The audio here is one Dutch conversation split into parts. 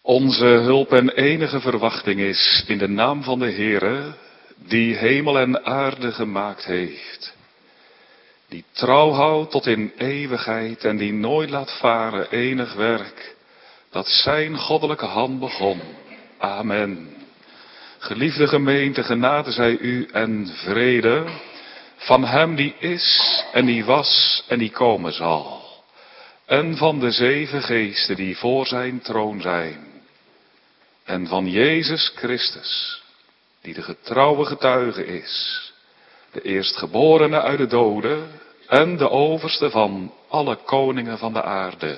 Onze hulp en enige verwachting is in de naam van de Heere, die hemel en aarde gemaakt heeft. Die trouw houdt tot in eeuwigheid en die nooit laat varen enig werk, dat zijn goddelijke hand begon. Amen. Geliefde gemeente, genade zij u en vrede van hem die is en die was en die komen zal. En van de 7 geesten die voor zijn troon zijn. En van Jezus Christus, die de getrouwe getuige is. De eerstgeborene uit de doden en de overste van alle koningen van de aarde.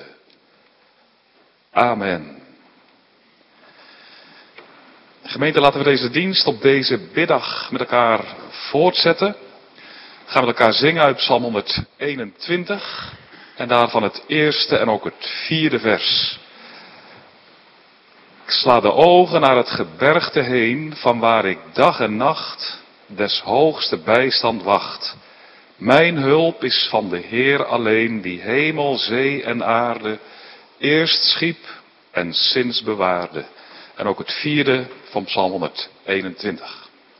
Amen. Gemeente, laten we deze dienst op deze biddag met elkaar voortzetten. Gaan we elkaar zingen uit Psalm 121 en daarvan het eerste en ook het 4e vers. Ik sla de ogen naar het gebergte heen, van waar ik dag en nacht des hoogste bijstand wacht. Mijn hulp is van de Heer alleen, die hemel, zee en aarde eerst schiep en sinds bewaarde. En ook het 4e van Psalm 121.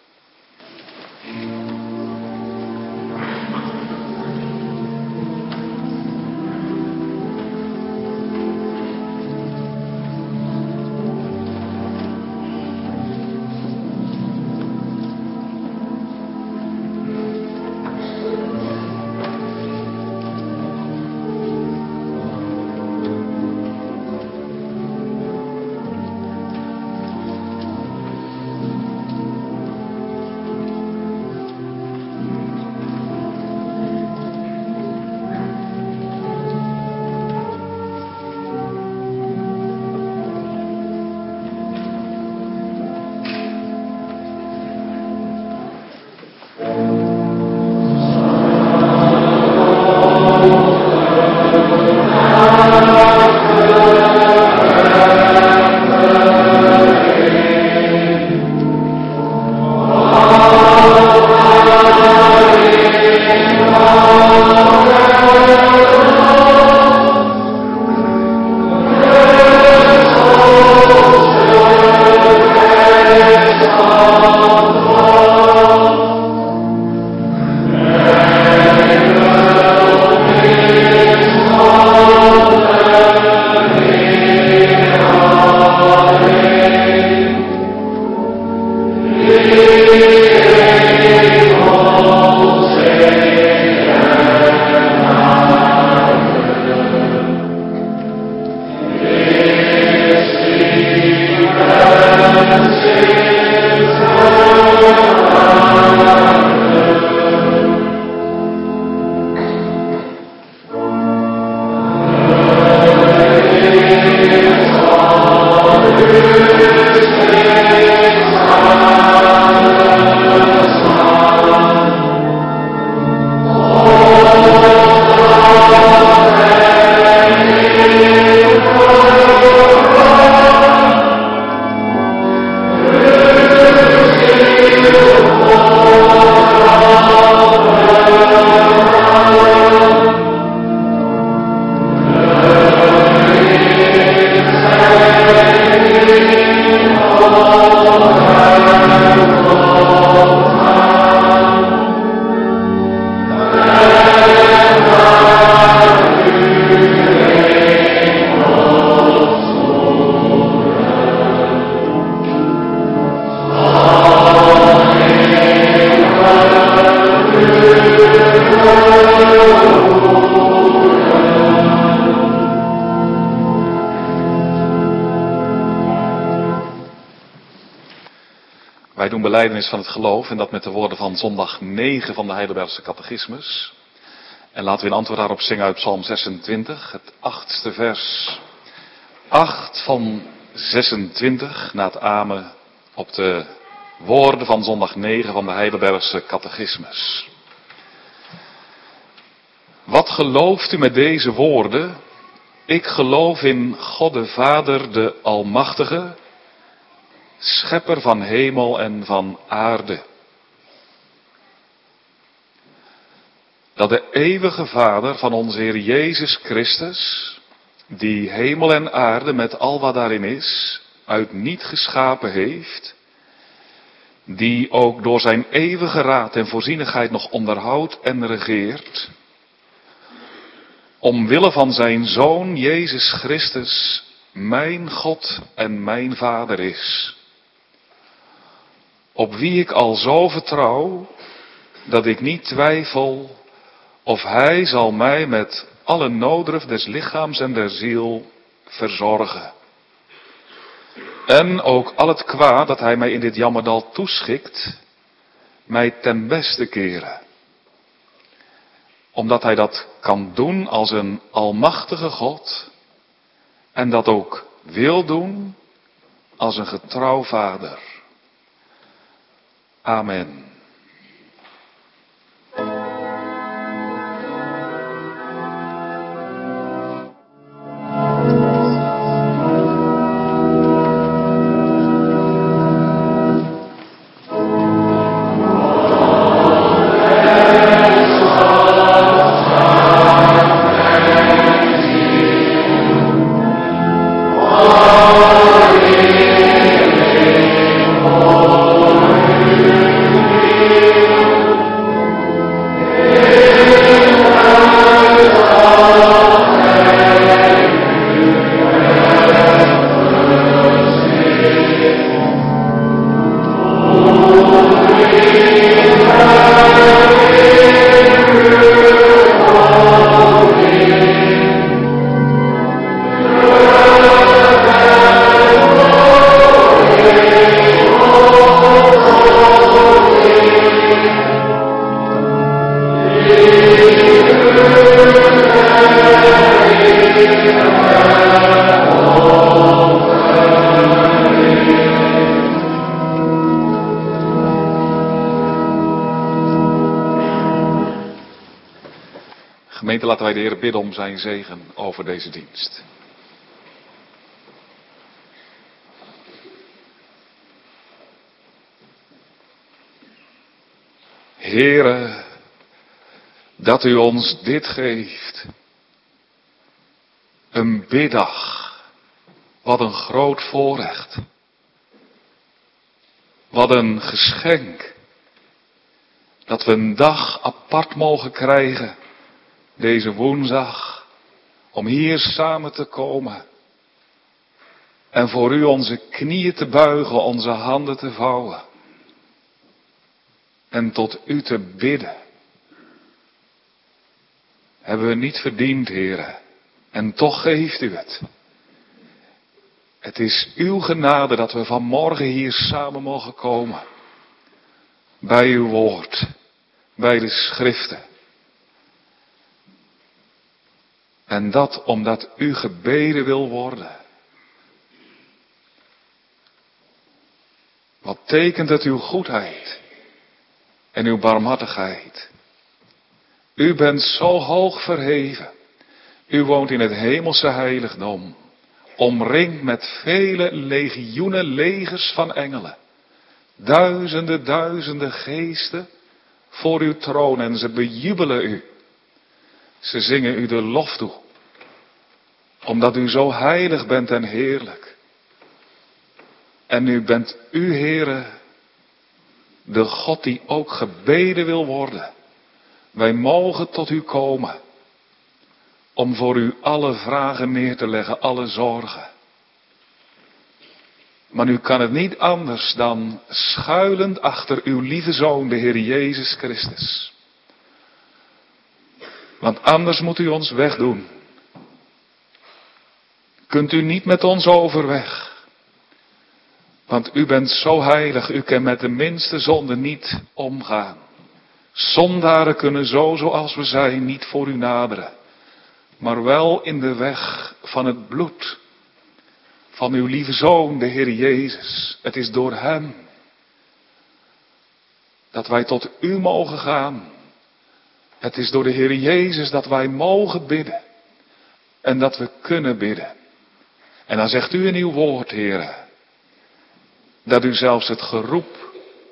Wij doen belijdenis van het geloof en dat met de woorden van zondag 9 van de Heidelbergse catechismus. En laten we in antwoord daarop zingen uit Psalm 26, het 8e vers. 8 van 26 na het amen op de woorden van zondag 9 van de Heidelbergse catechismus. Wat gelooft u met deze woorden? Ik geloof in God de Vader, de Almachtige, schepper van hemel en van aarde. Dat de eeuwige Vader van onze Heer Jezus Christus die hemel en aarde met al wat daarin is, uit niet geschapen heeft, die ook door zijn eeuwige raad en voorzienigheid nog onderhoudt en regeert, omwille van zijn Zoon Jezus Christus, mijn God en mijn Vader is, op wie ik al zo vertrouw, dat ik niet twijfel of hij zal mij met alle nooddruf des lichaams en der ziel verzorgen. En ook al het kwaad dat hij mij in dit jammerdal toeschikt, mij ten beste keren. Omdat hij dat kan doen als een almachtige God en dat ook wil doen als een getrouw vader. Amen. Gemeente, laten wij de Heer bidden om zijn zegen over deze dienst. Heere, dat u ons dit geeft. Een biddag. Wat een groot voorrecht. Wat een geschenk. Dat we een dag apart mogen krijgen. Deze woensdag. Om hier samen te komen. En voor u onze knieën te buigen, onze handen te vouwen. En tot u te bidden. Hebben we niet verdiend, Heere. En toch geeft u het. Het is uw genade dat we vanmorgen hier samen mogen komen. Bij uw woord. Bij de schriften. En dat omdat u gebeden wil worden. Wat tekent het uw goedheid en uw barmhartigheid. U bent zo hoog verheven. U woont in het hemelse heiligdom. Omringd met vele legioenen legers van engelen. Duizenden geesten voor uw troon en ze bejubelen u. Ze zingen u de lof toe. Omdat u zo heilig bent en heerlijk. En nu bent u, Heere, de God die ook gebeden wil worden. Wij mogen tot u komen. Om voor u alle vragen neer te leggen, alle zorgen. Maar nu kan het niet anders dan schuilend achter uw lieve Zoon, de Heer Jezus Christus. Want anders moet u ons wegdoen. Kunt u niet met ons overweg. Want u bent zo heilig, u kan met de minste zonde niet omgaan. Zondaren kunnen zo, zoals we zijn, niet voor u naderen. Maar wel in de weg van het bloed. Van uw lieve Zoon, de Heer Jezus. Het is door hem. Dat wij tot u mogen gaan. Het is door de Heer Jezus dat wij mogen bidden. En dat we kunnen bidden. En dan zegt u in uw woord, Heer. Dat u zelfs het geroep.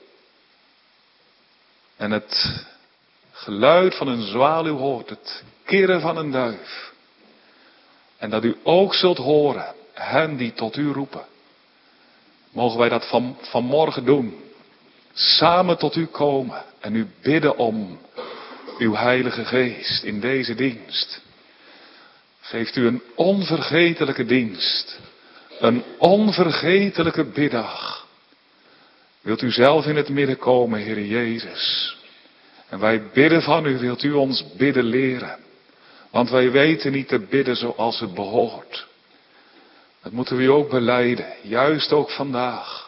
En het geluid van een zwaluw hoort. Het kirren van een duif. En dat u ook zult horen, hen die tot u roepen. Mogen wij dat vanmorgen doen. Samen tot u komen en u bidden om uw Heilige Geest in deze dienst. Geeft u een onvergetelijke dienst. Een onvergetelijke biddag. Wilt u zelf in het midden komen, Heer Jezus. En wij bidden van u, wilt u ons bidden leren. Want wij weten niet te bidden zoals het behoort. Dat moeten we u ook belijden, juist ook vandaag.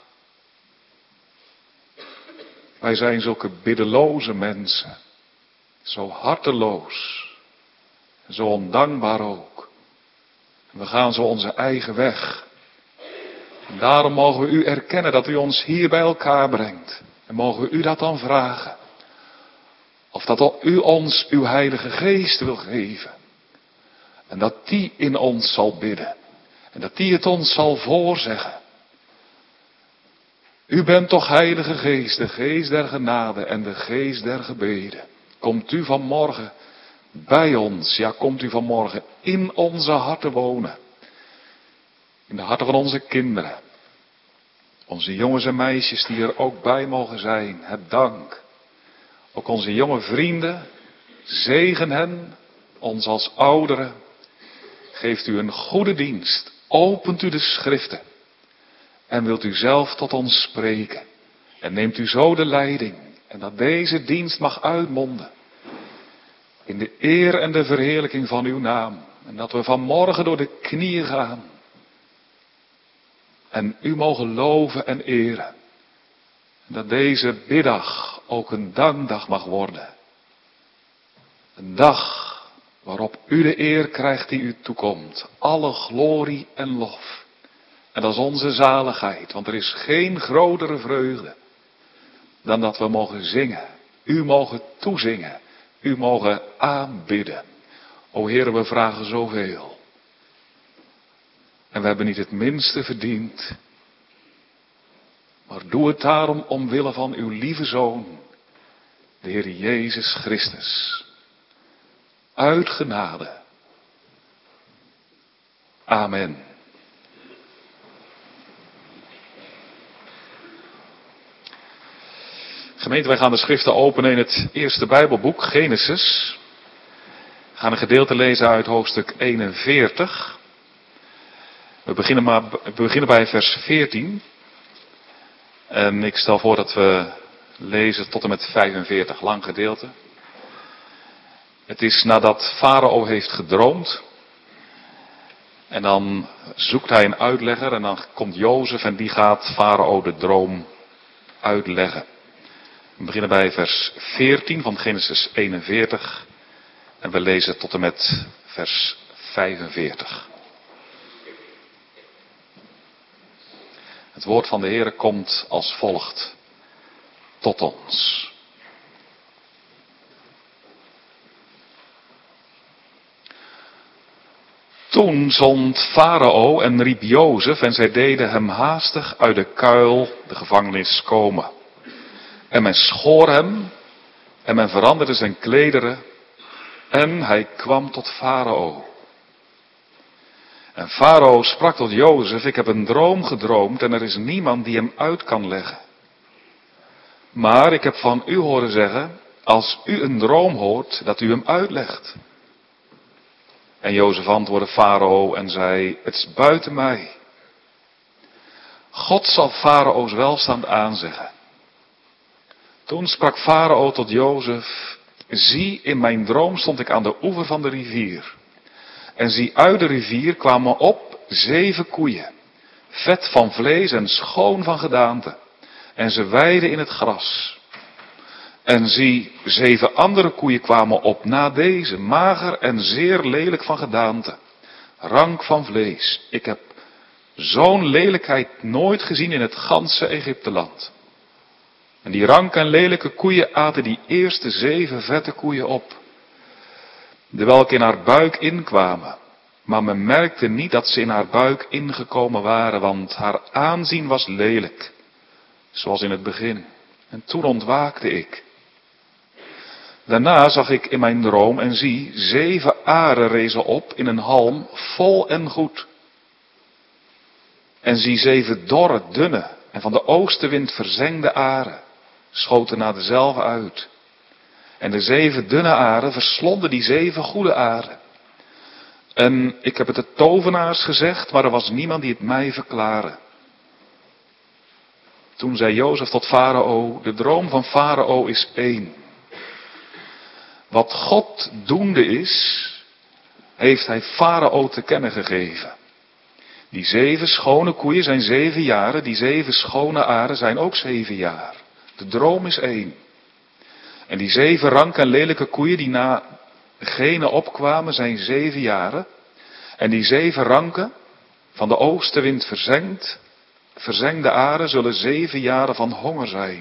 Wij zijn zulke biddeloze mensen. Zo harteloos. Zo ondankbaar ook. We gaan zo onze eigen weg. En daarom mogen we u erkennen dat u ons hier bij elkaar brengt. En mogen we u dat dan vragen. Of dat u ons uw Heilige Geest wil geven. En dat die in ons zal bidden. En dat die het ons zal voorzeggen. U bent toch Heilige Geest, de Geest der genade en de Geest der gebeden. Komt u vanmorgen bij ons, ja komt u vanmorgen in onze harten wonen. In de harten van onze kinderen. Onze jongens en meisjes die er ook bij mogen zijn, heb dank. Ook onze jonge vrienden, zegen hen, ons als ouderen. Geeft u een goede dienst, opent u de schriften. En wilt u zelf tot ons spreken. En neemt u zo de leiding. En dat deze dienst mag uitmonden. In de eer en de verheerlijking van uw naam. En dat we vanmorgen door de knieën gaan. En u mogen loven en eren. En dat deze biddag ook een dankdag mag worden. Een dag waarop u de eer krijgt die u toekomt. Alle glorie en lof. En dat is onze zaligheid, want er is geen grotere vreugde dan dat we mogen zingen. U mogen toezingen. U mogen aanbidden. O Heer, we vragen zoveel. En we hebben niet het minste verdiend. Maar doe het daarom omwille van uw lieve Zoon, de Heer Jezus Christus. Uit genade. Amen. Gemeente, wij gaan de schriften openen in het eerste Bijbelboek, Genesis. We gaan een gedeelte lezen uit hoofdstuk 41. We beginnen bij vers 14. En ik stel voor dat we lezen tot en met 45, lang gedeelte. Het is nadat Farao heeft gedroomd. En dan zoekt hij een uitlegger en dan komt Jozef en die gaat Farao de droom uitleggen. We beginnen bij vers 14 van Genesis 41 en we lezen tot en met vers 45. Het woord van de Heere komt als volgt tot ons. Toen zond Farao en riep Jozef en zij deden hem haastig uit de kuil, de gevangenis, komen. En men schoor hem en men veranderde zijn klederen en hij kwam tot Farao. En Farao sprak tot Jozef, ik heb een droom gedroomd en er is niemand die hem uit kan leggen. Maar ik heb van u horen zeggen, als u een droom hoort, dat u hem uitlegt. En Jozef antwoordde Farao en zei, het is buiten mij. God zal Farao's welstand aanzeggen. Toen sprak Farao tot Jozef, zie, in mijn droom stond ik aan de oever van de rivier. En zie, uit de rivier kwamen op 7 koeien, vet van vlees en schoon van gedaante. En ze weidden in het gras. En zie, 7 andere koeien kwamen op na deze, mager en zeer lelijk van gedaante, rank van vlees. Ik heb zo'n lelijkheid nooit gezien in het ganse Egypteland. En die ranke en lelijke koeien aten die eerste 7 vette koeien op, de welke in haar buik inkwamen. Maar men merkte niet dat ze in haar buik ingekomen waren, want haar aanzien was lelijk, zoals in het begin. En toen ontwaakte ik. Daarna zag ik in mijn droom en zie 7 aren rezen op in een halm vol en goed. En zie 7 dorre, dunne en van de oostenwind verzengde aren schoten naar dezelfde uit. En de 7 dunne aren verslonden die 7 goede aren. En ik heb het de tovenaars gezegd, maar er was niemand die het mij verklaren. Toen zei Jozef tot Farao, de droom van Farao is 1. Wat God doende is, heeft hij Farao te kennen gegeven. Die 7 schone koeien zijn 7 jaren, die 7 schone aren zijn ook 7 jaar. De droom is 1. En die 7 ranke en lelijke koeien die na degene opkwamen zijn 7 jaren. En die 7 ranke, van de oostenwind verzengde aren zullen 7 jaren van honger zijn.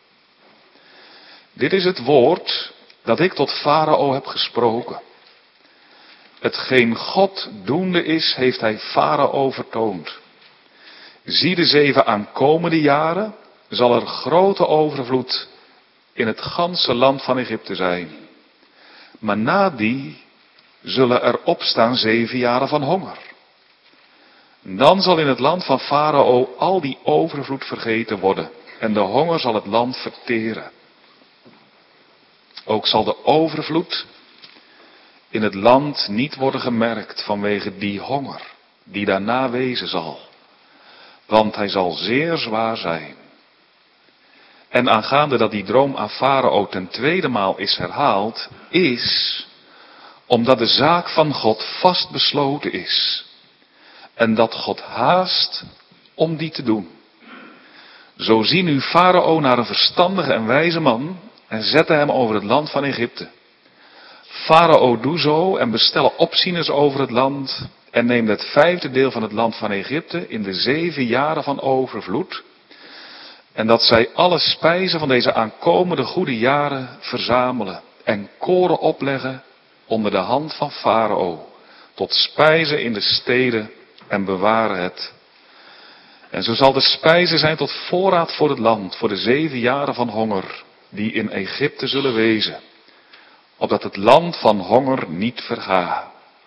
Dit is het woord dat ik tot Farao heb gesproken. Hetgeen God doende is, heeft hij Farao vertoond. Zie de 7 aankomende jaren, zal er grote overvloed in het ganse land van Egypte zijn. Maar na die zullen er opstaan 7 jaren van honger. Dan zal in het land van Farao al die overvloed vergeten worden en de honger zal het land verteren. Ook zal de overvloed in het land niet worden gemerkt vanwege die honger die daarna wezen zal. Want hij zal zeer zwaar zijn. En aangaande dat die droom aan Farao ten tweede maal is herhaald, is omdat de zaak van God vast besloten is. En dat God haast om die te doen. Zo zie nu Farao naar een verstandige en wijze man en zette hem over het land van Egypte. Farao doe zo en bestelle opzieners over het land en neem het 5e deel van het land van Egypte in de 7 jaren van overvloed. En dat zij alle spijzen van deze aankomende goede jaren verzamelen en koren opleggen onder de hand van Farao, tot spijzen in de steden en bewaren het. En zo zal de spijze zijn tot voorraad voor het land, voor de 7 jaren van honger, die in Egypte zullen wezen, opdat het land van honger niet verga.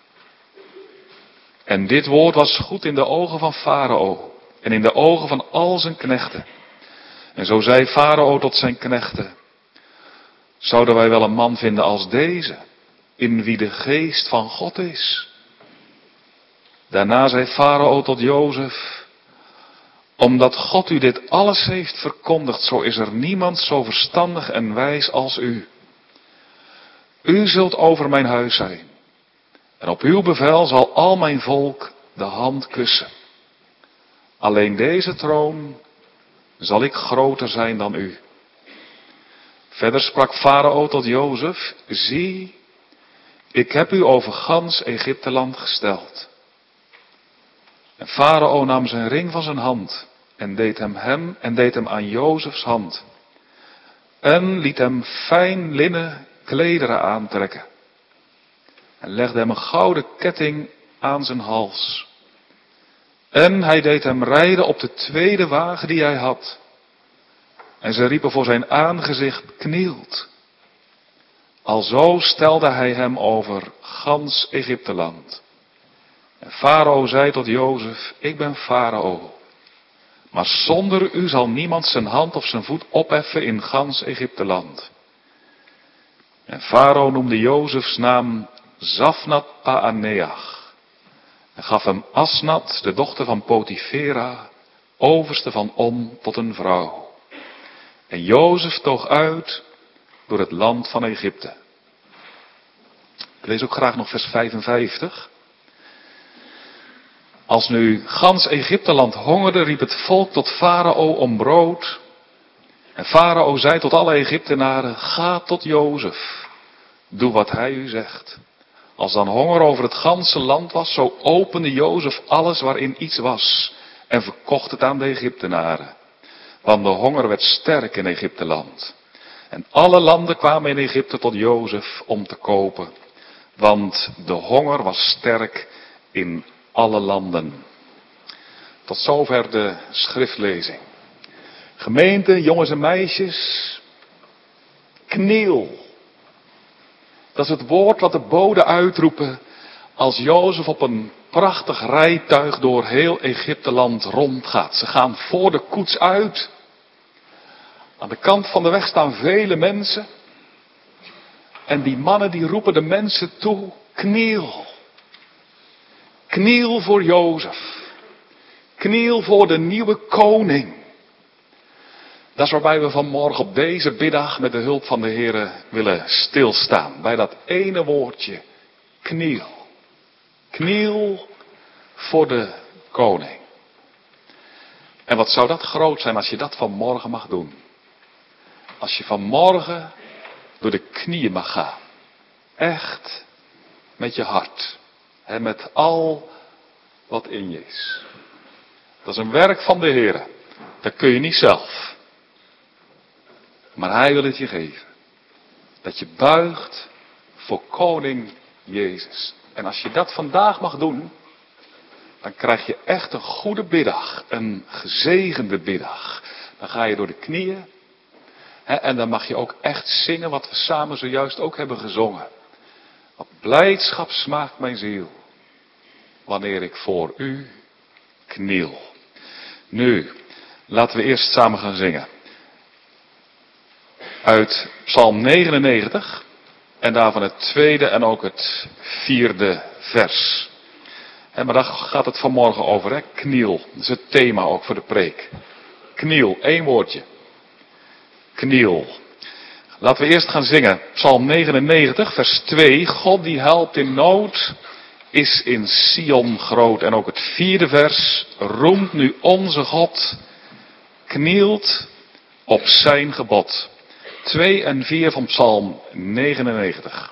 En dit woord was goed in de ogen van Farao en in de ogen van al zijn knechten. En zo zei Farao tot zijn knechten, zouden wij wel een man vinden als deze, in wie de geest van God is? Daarna zei Farao tot Jozef, omdat God u dit alles heeft verkondigd, zo is er niemand zo verstandig en wijs als u. U zult over mijn huis zijn. En op uw bevel zal al mijn volk de hand kussen. Alleen deze troon zal ik groter zijn dan u. Verder sprak Farao tot Jozef, zie, ik heb u over gans Egypteland gesteld. En Farao nam zijn ring van zijn hand en deed hem aan Jozefs hand. En liet hem fijn linnen klederen aantrekken. En legde hem een gouden ketting aan zijn hals. En hij deed hem rijden op de 2e wagen die hij had. En ze riepen voor zijn aangezicht, knielt. Alzo stelde hij hem over gans Egypteland. En Farao zei tot Jozef, ik ben Farao. Maar zonder u zal niemand zijn hand of zijn voet opheffen in gans Egypteland. En Farao noemde Jozefs naam Zafnat Paaneach. En gaf hem Asnat, de dochter van Potifera, overste van On, tot een vrouw. En Jozef toog uit door het land van Egypte. Ik lees ook graag nog vers 55. Als nu gans Egypteland hongerde, riep het volk tot Farao om brood. En Farao zei tot alle Egyptenaren, ga tot Jozef, doe wat hij u zegt. Als dan honger over het ganse land was, zo opende Jozef alles waarin iets was en verkocht het aan de Egyptenaren. Want de honger werd sterk in Egypteland. En alle landen kwamen in Egypte tot Jozef om te kopen. Want de honger was sterk in alle landen. Tot zover de schriftlezing. Gemeente, jongens en meisjes, kniel. Dat is het woord wat de boden uitroepen als Jozef op een prachtig rijtuig door heel Egypteland rondgaat. Ze gaan voor de koets uit. Aan de kant van de weg staan vele mensen. En die mannen die roepen de mensen toe, kniel. Kniel voor Jozef. Kniel voor de nieuwe koning. Dat is waarbij we vanmorgen op deze middag met de hulp van de Heere willen stilstaan. Bij dat ene woordje, kniel. Kniel voor de koning. En wat zou dat groot zijn als je dat vanmorgen mag doen. Als je vanmorgen door de knieën mag gaan. Echt met je hart. En met al wat in je is. Dat is een werk van de Heere. Dat kun je niet zelf. Maar Hij wil het je geven. Dat je buigt voor koning Jezus. En als je dat vandaag mag doen, dan krijg je echt een goede middag. Een gezegende middag. Dan ga je door de knieën. En dan mag je ook echt zingen wat we samen zojuist ook hebben gezongen. Wat blijdschap smaakt mijn ziel. Wanneer ik voor u kniel. Nu, laten we eerst samen gaan zingen. Uit Psalm 99. En daarvan het tweede en ook het vierde vers. Maar daar gaat het vanmorgen over, hè? Kniel. Dat is het thema ook voor de preek. Kniel, 1 woordje. Kniel. Laten we eerst gaan zingen. Psalm 99, vers 2. God die helpt in nood, is in Sion groot. En ook het vierde vers. Roemt nu onze God, knielt op zijn gebod. 2 en 4 van Psalm 99.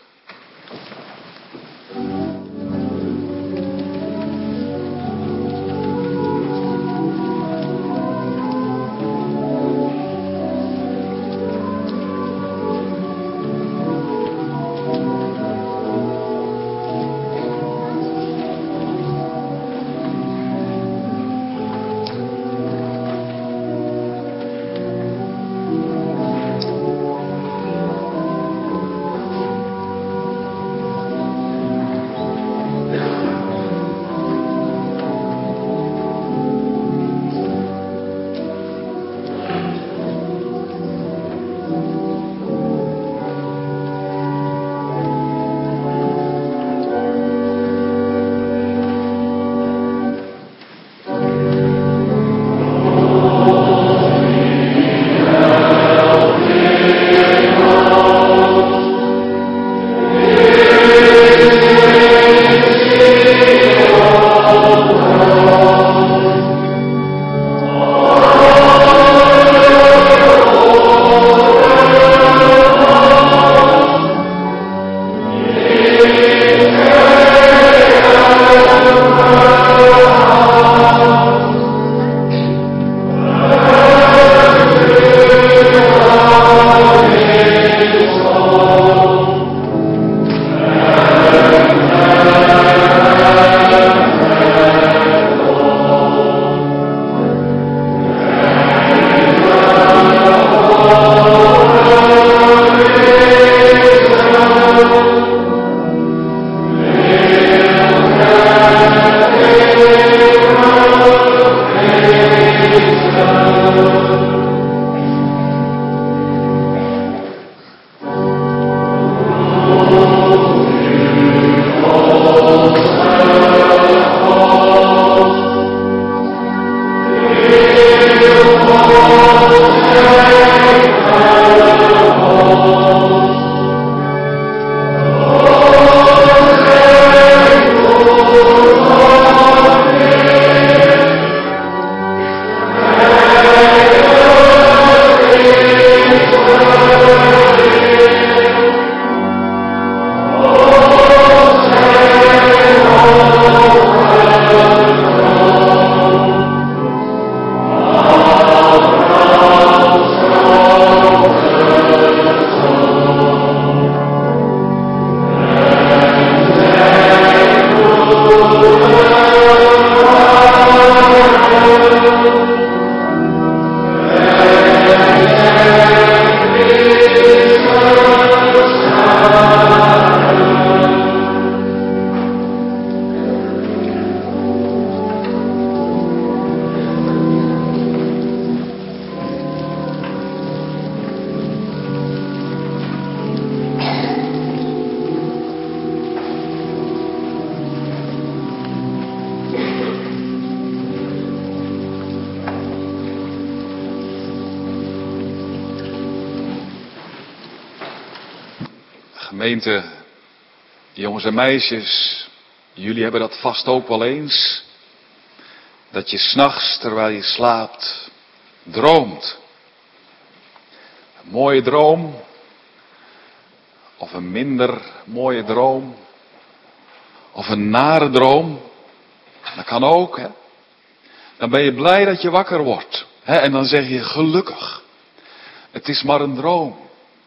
Gemeente, jongens en meisjes, jullie hebben dat vast ook wel eens. Dat je 's nachts, terwijl je slaapt, droomt. Een mooie droom. Of een minder mooie droom. Of een nare droom. Dat kan ook, hè. Dan ben je blij dat je wakker wordt. Hè? En dan zeg je gelukkig. Het is maar een droom.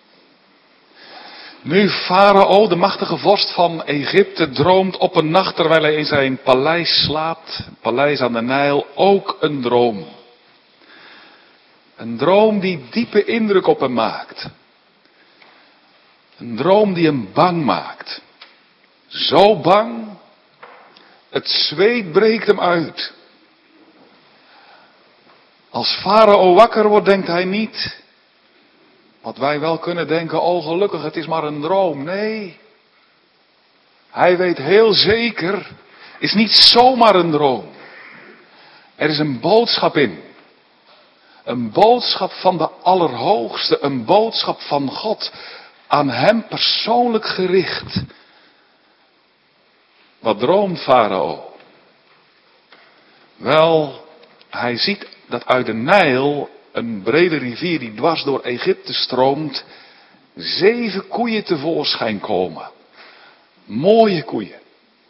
Nu Farao, de machtige vorst van Egypte, droomt op een nacht terwijl hij in zijn paleis slaapt. Paleis aan de Nijl, ook een droom. Een droom die diepe indruk op hem maakt. Een droom die hem bang maakt. Zo bang, het zweet breekt hem uit. Als Farao wakker wordt, denkt hij niet, wat wij wel kunnen denken, oh gelukkig, het is maar een droom. Nee, hij weet heel zeker, het is niet zomaar een droom. Er is een boodschap in. Een boodschap van de Allerhoogste, een boodschap van God, aan hem persoonlijk gericht. Wat droomt Farao? Wel, hij ziet dat uit de Nijl, een brede rivier die dwars door Egypte stroomt, 7 koeien tevoorschijn komen. Mooie koeien.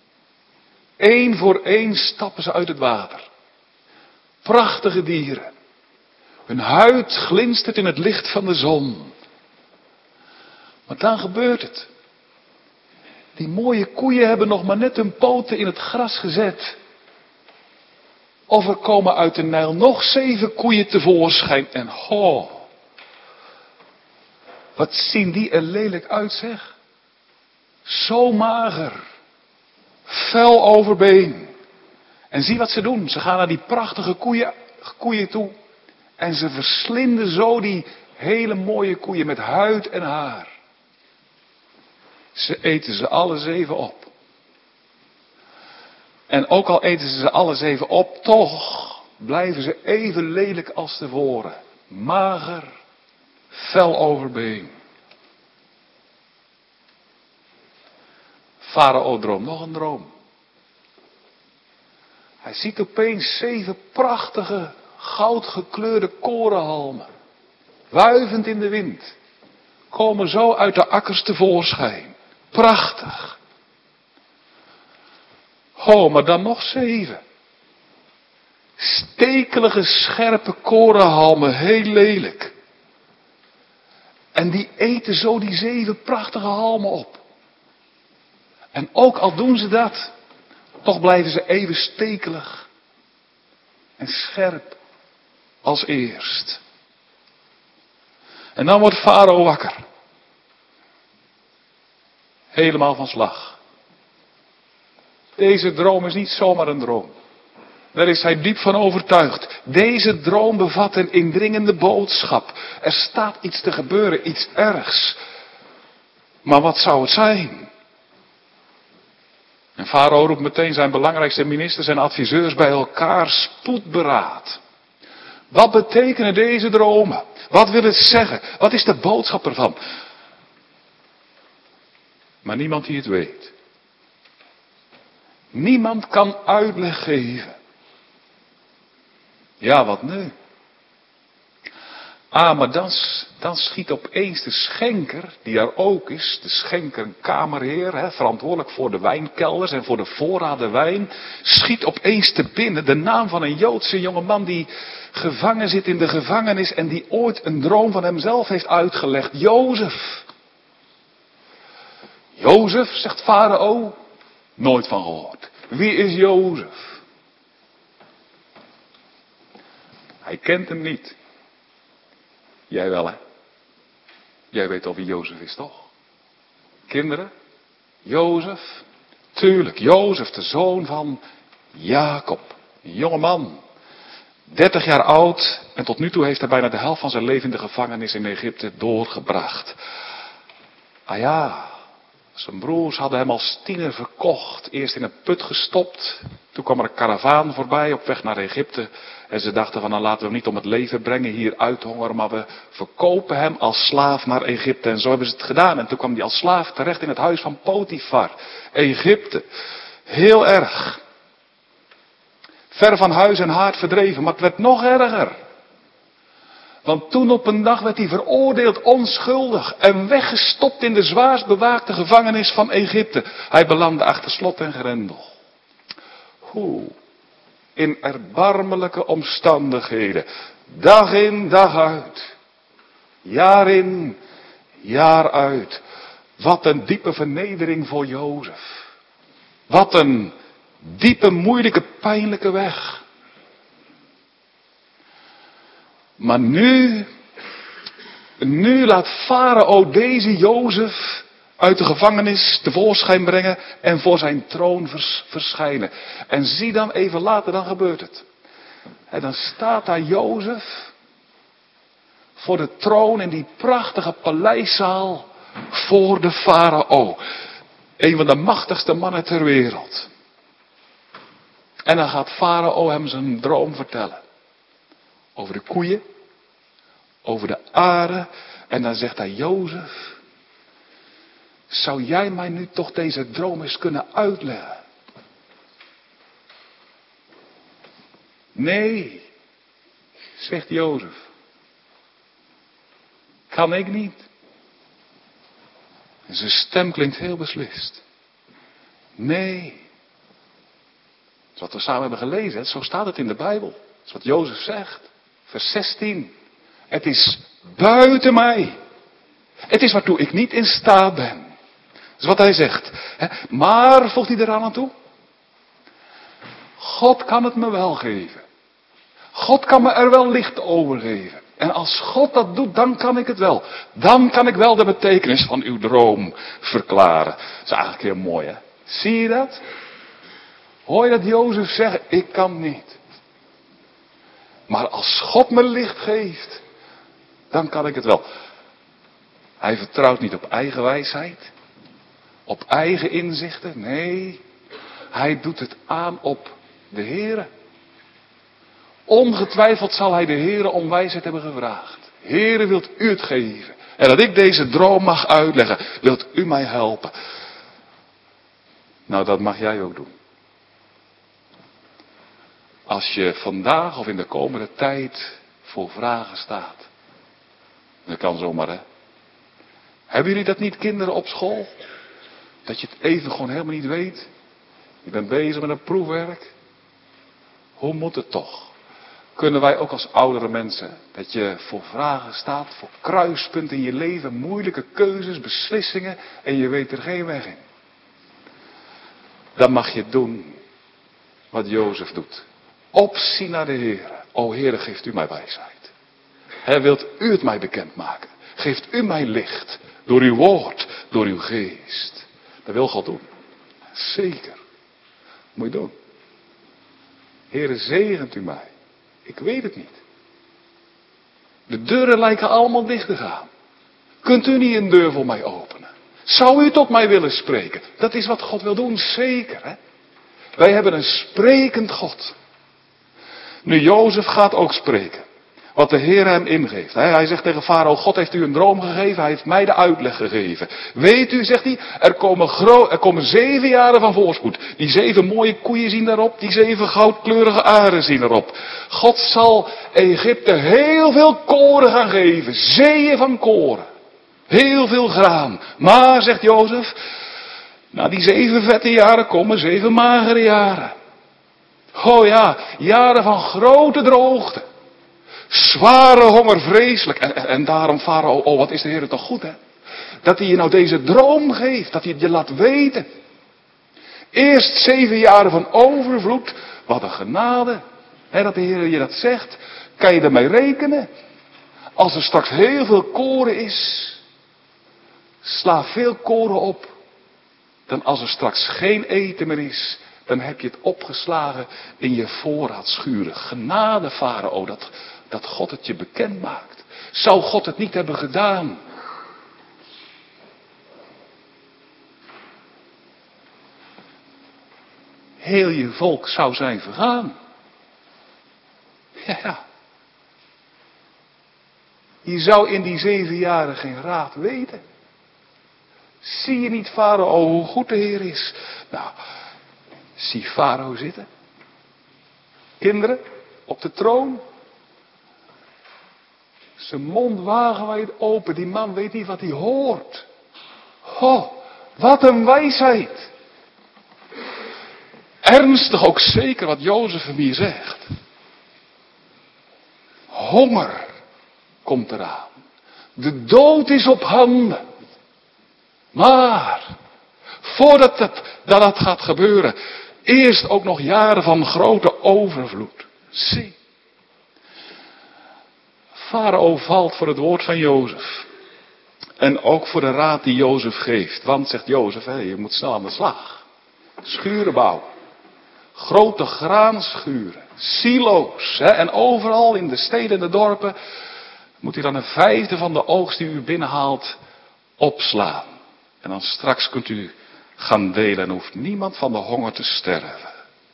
1 voor 1 stappen ze uit het water. Prachtige dieren. Hun huid glinstert in het licht van de zon. Maar dan gebeurt het. Die mooie koeien hebben nog maar net hun poten in het gras gezet. Of er komen uit de Nijl nog 7 koeien tevoorschijn. En ho, wat zien die er lelijk uit, zeg. Zo mager. Fel overbeen. En zie wat ze doen. Ze gaan naar die prachtige koeien toe. En ze verslinden zo die hele mooie koeien met huid en haar. Ze eten ze alle 7 op. En ook al eten ze alle 7 op, toch blijven ze even lelijk als tevoren. Mager, fel overbeen. Farao droomt nog een droom. Hij ziet opeens 7 prachtige, goudgekleurde korenhalmen. Wuivend in de wind. Komen zo uit de akkers tevoorschijn. Prachtig. Oh, maar dan nog 7. Stekelige, scherpe korenhalmen, heel lelijk. En die eten zo die 7 prachtige halmen op. En ook al doen ze dat, toch blijven ze even stekelig en scherp als eerst. En dan wordt Farao wakker. Helemaal van slag. Deze droom is niet zomaar een droom. Daar is hij diep van overtuigd. Deze droom bevat een indringende boodschap. Er staat iets te gebeuren, iets ergs. Maar wat zou het zijn? En Farao roept meteen zijn belangrijkste ministers en adviseurs bij elkaar, spoedberaad. Wat betekenen deze dromen? Wat wil het zeggen? Wat is de boodschap ervan? Maar niemand die het weet. Niemand kan uitleg geven. Ja, wat nu? Maar dan schiet opeens de schenker, die daar ook is, de schenker, een kamerheer, verantwoordelijk voor de wijnkelders en voor de voorraden wijn, schiet opeens te binnen de naam van een Joodse jongeman die gevangen zit in de gevangenis en die ooit een droom van hemzelf heeft uitgelegd. Jozef. Jozef, zegt Farao. Nooit van gehoord. Wie is Jozef? Hij kent hem niet. Jij wel, hè? Jij weet al wie Jozef is, toch? Kinderen? Jozef? Tuurlijk, Jozef, de zoon van Jacob. Een jonge man. 30 jaar oud. En tot nu toe heeft hij bijna de helft van zijn leven in de gevangenis in Egypte doorgebracht. Ah ja, Zijn broers hadden hem als tiener verkocht. Eerst in een put gestopt. Toen kwam er een karavaan voorbij op weg naar Egypte. En ze dachten van, nou laten we hem niet om het leven brengen, hier uithongeren. Maar we verkopen hem als slaaf naar Egypte. En zo hebben ze het gedaan. En toen kwam hij als slaaf terecht in het huis van Potifar. Egypte. Heel erg. Ver van huis en haard verdreven. Maar het werd nog erger. Want toen op een dag werd hij veroordeeld onschuldig en weggestopt in de zwaarst bewaakte gevangenis van Egypte. Hij belandde achter slot en grendel. Hoe? In erbarmelijke omstandigheden. Dag in, dag uit. Jaar in, jaar uit. Wat een diepe vernedering voor Jozef. Wat een diepe, moeilijke, pijnlijke weg. Maar nu laat Farao deze Jozef uit de gevangenis tevoorschijn brengen en voor zijn troon verschijnen. En zie dan even later, dan gebeurt het. En dan staat daar Jozef voor de troon in die prachtige paleiszaal voor de Farao. Een van de machtigste mannen ter wereld. En dan gaat Farao hem zijn droom vertellen. Over de koeien. Over de aarde. En dan zegt hij, Jozef, zou jij mij nu toch deze droom eens kunnen uitleggen? Nee, zegt Jozef. Kan ik niet. En zijn stem klinkt heel beslist. Nee. Dat is wat we samen hebben gelezen. Hè? Zo staat het in de Bijbel. Dat is wat Jozef zegt. Vers 16. Het is buiten mij. Het is waartoe ik niet in staat ben. Dat is wat hij zegt. Hè? Maar, voegt hij eraan aan toe. God kan het me wel geven. God kan me er wel licht over geven. En als God dat doet, dan kan ik het wel. Dan kan ik wel de betekenis van uw droom verklaren. Dat is eigenlijk heel mooi, hè? Zie je dat? Hoor je dat Jozef zeggen? Ik kan niet. Maar als God me licht geeft, dan kan ik het wel. Hij vertrouwt niet op eigen wijsheid. Op eigen inzichten. Nee. Hij doet het aan op de Heere. Ongetwijfeld zal hij de Heere om wijsheid hebben gevraagd. Heere, wilt u het geven? En dat ik deze droom mag uitleggen. Wilt u mij helpen? Nou, dat mag jij ook doen. Als je vandaag of in de komende tijd voor vragen staat. Dat kan zomaar, hè. Hebben jullie dat niet, kinderen op school? Dat je het even gewoon helemaal niet weet. Je bent bezig met een proefwerk. Hoe moet het toch? Kunnen wij ook als oudere mensen, dat je voor vragen staat, voor kruispunten in je leven, moeilijke keuzes, beslissingen, en je weet er geen weg in. Dan mag je doen wat Jozef doet. Opzien naar de Heer. O Heere, geeft u mij wijsheid. Wilt u het mij bekendmaken? Geeft u mij licht. Door uw woord, door uw geest. Dat wil God doen. Zeker. Moet je doen. Heere, zegent u mij. Ik weet het niet. De deuren lijken allemaal dicht te gaan. Kunt u niet een deur voor mij openen? Zou u tot mij willen spreken? Dat is wat God wil doen, zeker. Hè? Wij hebben een sprekend God. Nu, Jozef gaat ook spreken. Wat de Heer hem ingeeft. Hij zegt tegen Farao, God heeft u een droom gegeven, hij heeft mij de uitleg gegeven. Weet u, zegt hij, er komen 7 jaren van voorspoed. Die 7 mooie koeien zien daarop, die 7 goudkleurige aren zien erop. God zal Egypte heel veel koren gaan geven, zeeën van koren. Heel veel graan. Maar, zegt Jozef, na die 7 vette jaren komen 7 magere jaren. Oh ja, jaren van grote droogte. Zware honger, vreselijk. En daarom, Farao, oh wat is de Heer toch goed, hè? Dat hij je nou deze droom geeft, dat hij het je laat weten. Eerst 7 jaren van overvloed, wat een genade. Hè, dat de Heer je dat zegt, kan je ermee rekenen. Als er straks heel veel koren is, sla veel koren op. Dan als er straks geen eten meer is, dan heb je het opgeslagen in je voorraadschuren. Genade, Farao, dat God het je bekend maakt. Zou God het niet hebben gedaan? heel je volk zou zijn vergaan. Ja. Je zou in die 7 jaren geen raad weten. Zie je niet, Farao, hoe goed de Heer is? Nou, zie Farao zitten. Kinderen, op de troon. Zijn mond wagenwijd open. Die man weet niet wat hij hoort. Oh, wat een wijsheid. Ernstig ook zeker wat Jozef hem hier zegt. Honger komt eraan. De dood is op handen. Maar, voordat dat gaat gebeuren, eerst ook nog jaren van grote overvloed. Zie. Farao valt voor het woord van Jozef. En ook voor de raad die Jozef geeft. Want, zegt Jozef, je moet snel aan de slag. Schuren bouwen. Grote graanschuren. Silo's. En overal in de steden en de dorpen moet u dan 1/5 van de oogst die u binnenhaalt opslaan. En dan straks kunt u gaan delen en hoeft niemand van de honger te sterven.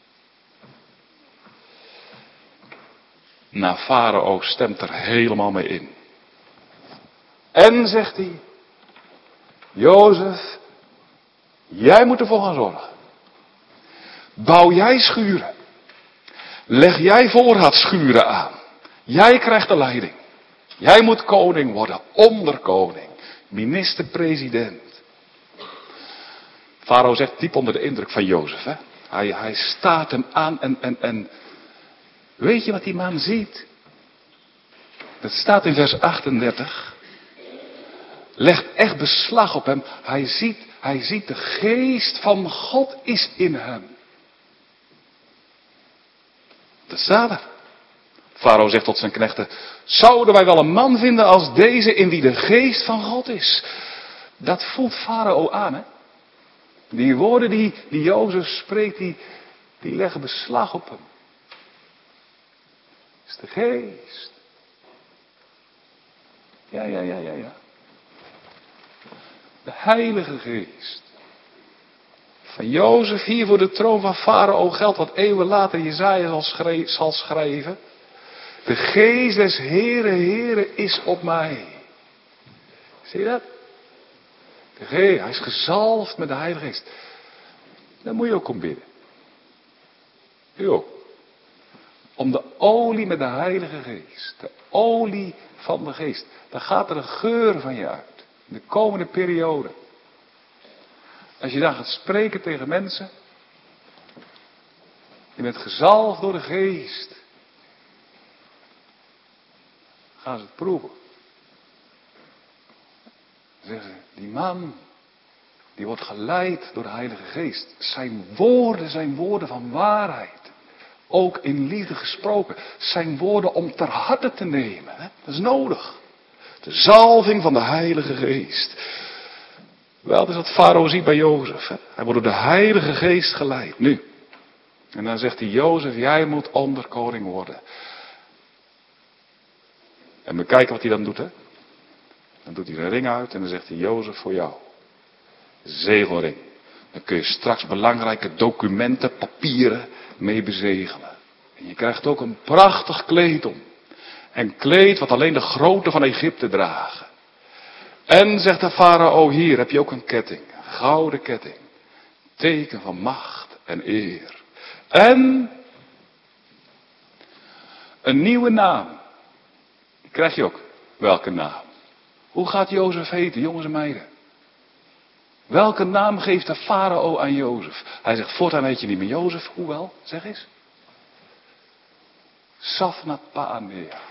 Nou, Farao stemt er helemaal mee in. En, zegt hij, Jozef, jij moet ervoor gaan zorgen. Bouw jij schuren. Leg jij voorraadschuren aan. Jij krijgt de leiding. Jij moet koning worden, onderkoning, minister-president. Farao zegt diep onder de indruk van Jozef. Hè? Hij staart hem aan en weet je wat die man ziet? Dat staat in vers 38. Legt echt beslag op hem. Hij ziet de geest van God is in hem. Dat staat er. Farao zegt tot zijn knechten, zouden wij wel een man vinden als deze in wie de geest van God is? Dat voelt Farao aan, hè? Die woorden die Jozef spreekt, die leggen beslag op hem. Het is de geest. Ja. De Heilige Geest. Van Jozef hier voor de troon van Farao geldt wat eeuwen later Jesaja zal schrijven. De geest des Heere is op mij. Zie je dat? Hij is gezalfd met de Heilige Geest. Daar moet je ook om bidden. U ook. Om de olie met de Heilige Geest. De olie van de Geest. Daar gaat er een geur van je uit. In de komende periode. Als je dan gaat spreken tegen mensen. Je bent gezalfd door de Geest. Gaan ze het proeven. Dan zeggen ze, die man, die wordt geleid door de Heilige Geest. Zijn woorden van waarheid. Ook in liefde gesproken. Zijn woorden om ter harte te nemen. Hè? Dat is nodig. De zalving van de Heilige Geest. Wel, dat is wat Farao ziet bij Jozef. Hè? Hij wordt door de Heilige Geest geleid. Nu. En dan zegt hij, Jozef, jij moet onderkoning worden. En we kijken wat hij dan doet, hè. Dan doet hij een ring uit en dan zegt hij, Jozef, voor jou. Zegelring. Dan kun je straks belangrijke documenten, papieren mee bezegelen. En je krijgt ook een prachtig kleed om. Een kleed wat alleen de groten van Egypte dragen. En, zegt de farao, hier heb je ook een ketting. Een gouden ketting. Teken van macht en eer. En een nieuwe naam. Die krijg je ook. Welke naam? Hoe gaat Jozef heten, jongens en meiden? Welke naam geeft de farao aan Jozef? Hij zegt, voortaan heet je niet meer Jozef. Hoewel, zeg eens. Safnat Paaneach.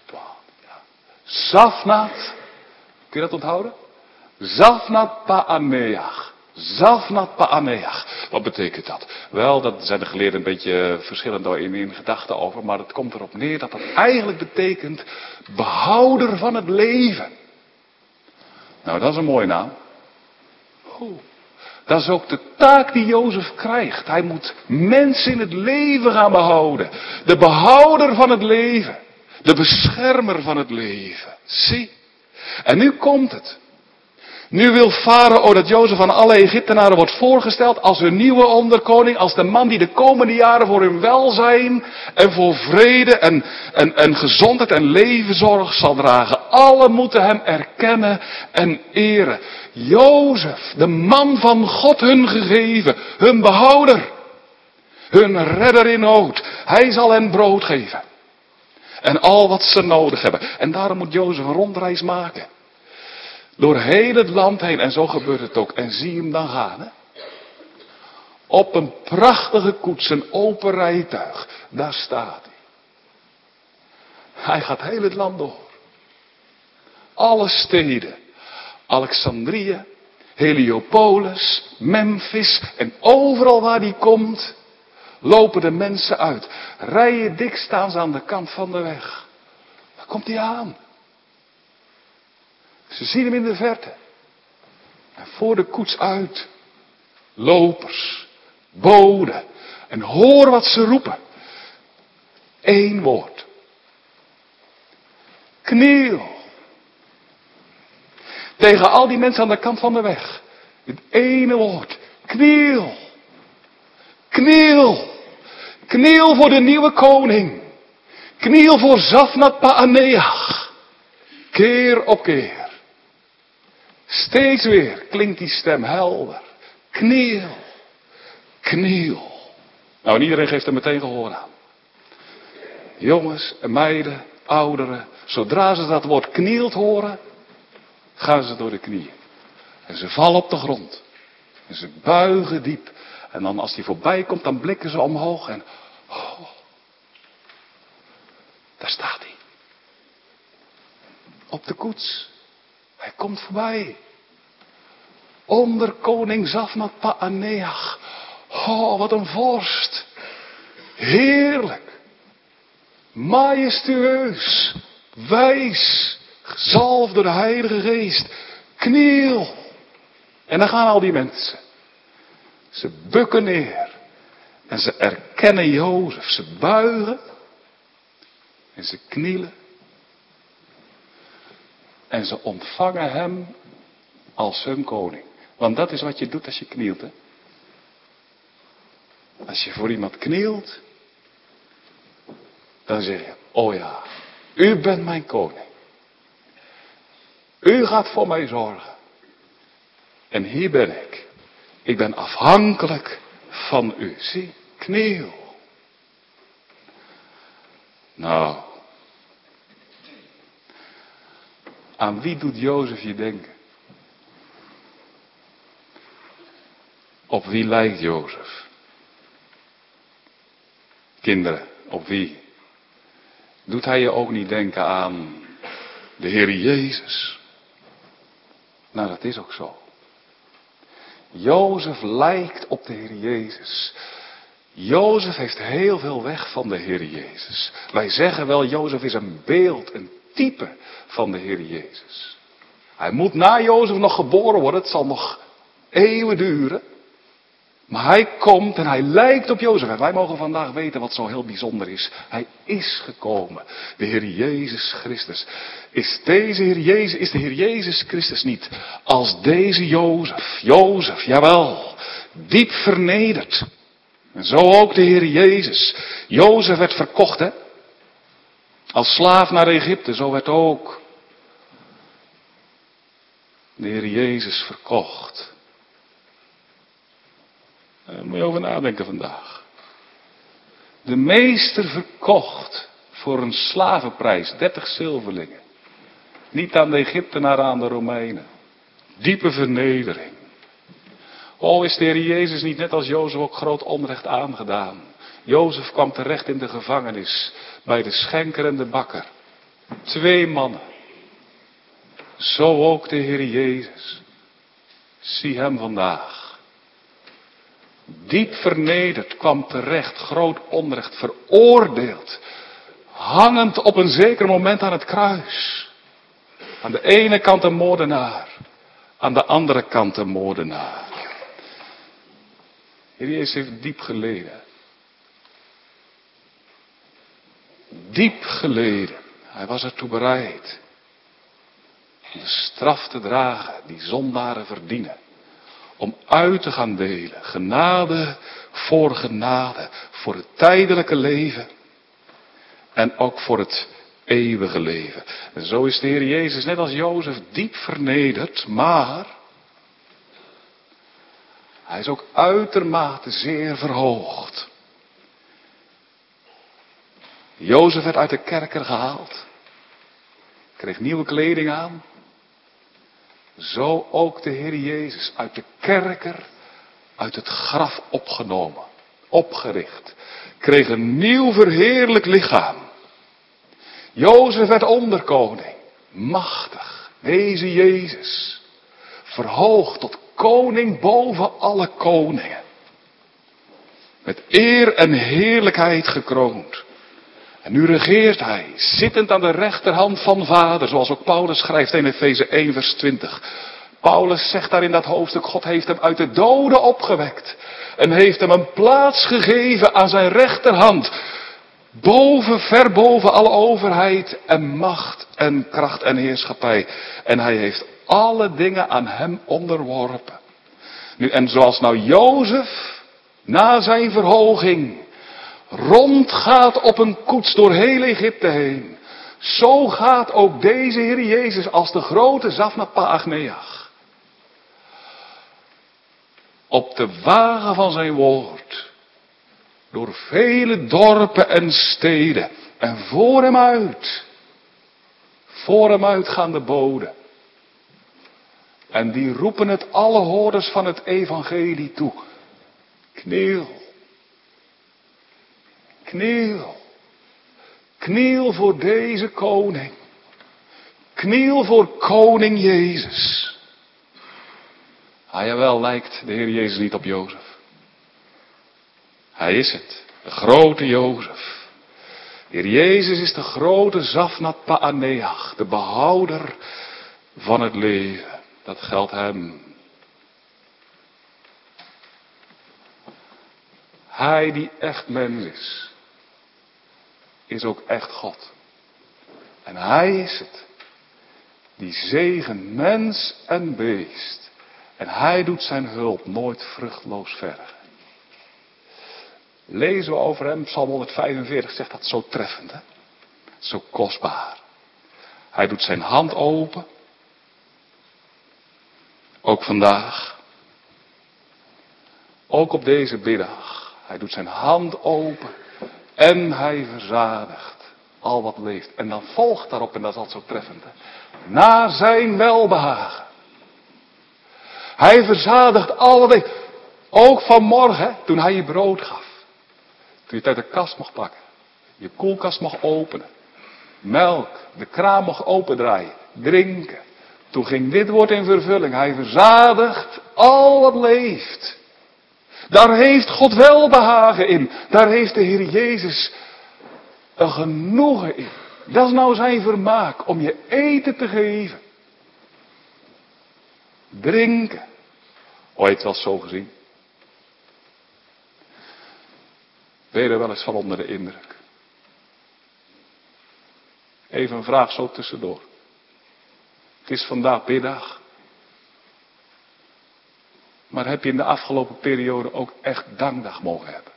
Safnat. Kun je dat onthouden? Safnat Paaneach. Safnat Paaneach. Wat betekent dat? Wel, dat zijn de geleerden een beetje verschillend in gedachten over. Maar het komt erop neer dat het eigenlijk betekent behouder van het leven. Nou, dat is een mooie naam. Dat is ook de taak die Jozef krijgt. Hij moet mensen in het leven gaan behouden. De behouder van het leven. De beschermer van het leven. Zie. En nu komt het. Nu wil Farao dat Jozef aan alle Egyptenaren wordt voorgesteld als hun nieuwe onderkoning, als de man die de komende jaren voor hun welzijn en voor vrede en gezondheid en levenzorg zal dragen. Alle moeten hem erkennen en eren. Jozef, de man van God hun gegeven, hun behouder, hun redder in nood. Hij zal hen brood geven. En al wat ze nodig hebben. En daarom moet Jozef een rondreis maken. Door heel het land heen. En zo gebeurt het ook. En zie hem dan gaan. Hè? Op een prachtige koets. Een open rijtuig. Daar staat hij. Hij gaat heel het land door. Alle steden. Alexandrië. Heliopolis. Memphis. En overal waar hij komt. Lopen de mensen uit. Rijen dik staan ze aan de kant van de weg. Daar komt hij aan. Ze zien hem in de verte. En voor de koets uit. Lopers. Boden. En hoor wat ze roepen. Eén woord. Kniel. Tegen al die mensen aan de kant van de weg. Het ene woord. Kniel. Kniel. Kniel voor de nieuwe koning. Kniel voor Zafnat Paaneach. Keer op keer. Steeds weer klinkt die stem helder. Kniel. Kniel. Nou, en iedereen geeft er meteen gehoor aan. Jongens en meiden, ouderen. Zodra ze dat woord knielt horen, gaan ze door de knieën. En ze vallen op de grond. En ze buigen diep. En dan als hij voorbij komt, dan blikken ze omhoog en... Oh, daar staat hij. Op de koets. Hij komt voorbij. Onder koning Zafnat Paaneach. Oh, wat een vorst. Heerlijk. Majestueus. Wijs. Gezalfd door de Heilige Geest. Kniel. En dan gaan al die mensen. Ze bukken neer. En ze erkennen Jozef. Ze buigen. En ze knielen. En ze ontvangen hem als hun koning. Want dat is wat je doet als je knielt. Hè? Als je voor iemand knielt. Dan zeg je. Oh ja. U bent mijn koning. U gaat voor mij zorgen. En hier ben ik. Ik ben afhankelijk van u. Zie, kniel. Nou. Aan wie doet Jozef je denken? Op wie lijkt Jozef? Kinderen, op wie? Doet hij je ook niet denken aan de Heer Jezus? Nou, dat is ook zo. Jozef lijkt op de Heer Jezus. Jozef heeft heel veel weg van de Heer Jezus. Wij zeggen wel, Jozef is een beeld, een type van de Heer Jezus. Hij moet na Jozef nog geboren worden. Het zal nog eeuwen duren. Maar hij komt en hij lijkt op Jozef. En wij mogen vandaag weten wat zo heel bijzonder is. Hij is gekomen. De Heer Jezus Christus. Is de Heer Jezus Christus niet als deze Jozef? Jozef, jawel. Diep vernederd. En zo ook de Heer Jezus. Jozef werd verkocht, hè. Als slaaf naar Egypte. Zo werd ook de Heer Jezus verkocht. Daar moet je over nadenken vandaag. De meester verkocht voor een slavenprijs, 30 zilverlingen. Niet aan de Egyptenaren, aan de Romeinen. Diepe vernedering. Oh, is de Heer Jezus niet net als Jozef ook groot onrecht aangedaan? Jozef kwam terecht in de gevangenis bij de schenker en de bakker. 2 mannen. Zo ook de Heer Jezus. Zie hem vandaag. Diep vernederd kwam terecht, groot onrecht, veroordeeld. Hangend op een zeker moment aan het kruis. Aan de ene kant een moordenaar, aan de andere kant een moordenaar. Heer Jezus heeft diep geleden. Diep geleden. Hij was ertoe bereid. Om de straf te dragen die zondaren verdienen. Om uit te gaan delen. Genade voor genade. Voor het tijdelijke leven. En ook voor het eeuwige leven. En zo is de Heer Jezus net als Jozef diep vernederd. Maar hij is ook uitermate zeer verhoogd. Jozef werd uit de kerker gehaald. Kreeg nieuwe kleding aan. Zo ook de Heer Jezus uit de kerker, uit het graf opgenomen, opgericht. Kreeg een nieuw verheerlijk lichaam. Jozef werd onderkoning, machtig. Deze Jezus, verhoogd tot koning boven alle koningen. Met eer en heerlijkheid gekroond. En nu regeert hij, zittend aan de rechterhand van Vader, zoals ook Paulus schrijft in Efeze 1 vers 20. Paulus zegt daar in dat hoofdstuk, God heeft hem uit de doden opgewekt. En heeft hem een plaats gegeven aan zijn rechterhand. Ver boven alle overheid en macht en kracht en heerschappij. En hij heeft alle dingen aan hem onderworpen. Nu, en zoals nou Jozef, na zijn verhoging, rondgaat op een koets door heel Egypte heen. Zo gaat ook deze Heer Jezus als de grote Zafnat Paaneach. Op de wagen van zijn woord. Door vele dorpen en steden. En voor hem uit gaan de boden. En die roepen het alle hoorders van het evangelie toe. Kniel. Kniel. Kniel voor deze koning. Kniel voor koning Jezus. Jawel, lijkt de Heer Jezus niet op Jozef. Hij is het. De grote Jozef. De Heer Jezus is de grote Zafnat Paaneach. De behouder van het leven. Dat geldt hem. Hij die echt mens is ook echt God. En hij is het die zegen mens en beest. En hij doet zijn hulp nooit vruchtloos vergen. Lezen we over hem, Psalm 145 zegt dat zo treffend, hè? Zo kostbaar. Hij doet zijn hand open. Ook vandaag. Ook op deze middag. Hij doet zijn hand open. En hij verzadigt al wat leeft. En dan volgt daarop, en dat is altijd zo treffend, hè? Naar zijn welbehagen. Hij verzadigt al wat leeft. Ook vanmorgen, hè, toen hij je brood gaf. Toen je het uit de kast mocht pakken. Je koelkast mocht openen. Melk, de kraan mocht opendraaien. Drinken. Toen ging dit woord in vervulling. Hij verzadigt al wat leeft. Daar heeft God welbehagen in. Daar heeft de Heer Jezus een genoegen in. Dat is nou zijn vermaak. Om je eten te geven. Drinken. Ooit wel zo gezien. Ben je er wel eens van onder de indruk? Even een vraag zo tussendoor. Het is vandaag middag. Maar heb je in de afgelopen periode ook echt dankdag mogen hebben?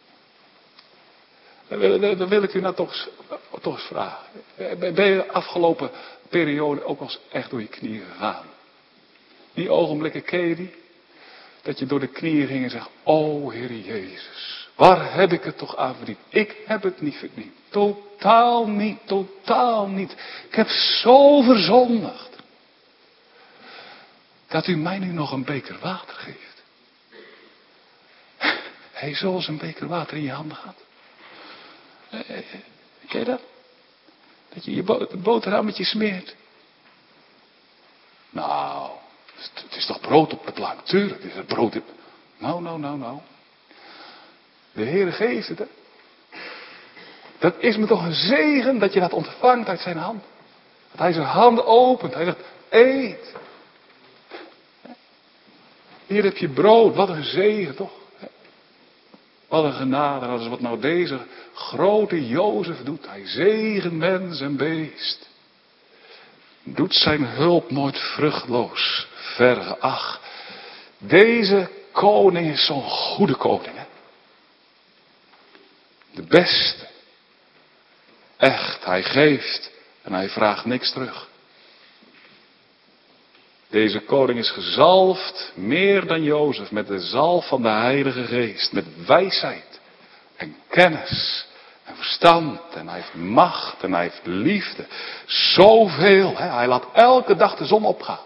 Dan wil ik u nou toch eens vragen. Ben je de afgelopen periode ook wel eens echt door je knieën gegaan? Die ogenblikken, ken je die? Dat je door de knieën ging en zegt, o Heer Jezus, waar heb ik het toch aan verdiend? Ik heb het niet verdiend. Totaal niet, totaal niet. Ik heb zo verzondigd. Dat u mij nu nog een beker water geeft. Hij zoals een beker water in je handen gaat. Ken je dat? Dat je je boterhammetje smeert. Nou, het is toch brood op de plank. Tuurlijk is het brood. Nou. De Heer geeft het, hè. Dat is me toch een zegen dat je dat ontvangt uit zijn hand. Dat hij zijn hand opent. Hij zegt, eet. Hier heb je brood. Wat een zegen, toch? Wat een genade. Dat is wat nou deze grote Jozef doet. Hij zegent mens en beest. doet zijn hulp nooit vruchtloos vergen. Ach, deze koning is zo'n goede koning, hè? De beste. Echt, hij geeft en hij vraagt niks terug. Deze koning is gezalfd, meer dan Jozef, met de zalf van de Heilige Geest. Met wijsheid en kennis en verstand. En hij heeft macht en hij heeft liefde. Zoveel, hè? Hij laat elke dag de zon opgaan.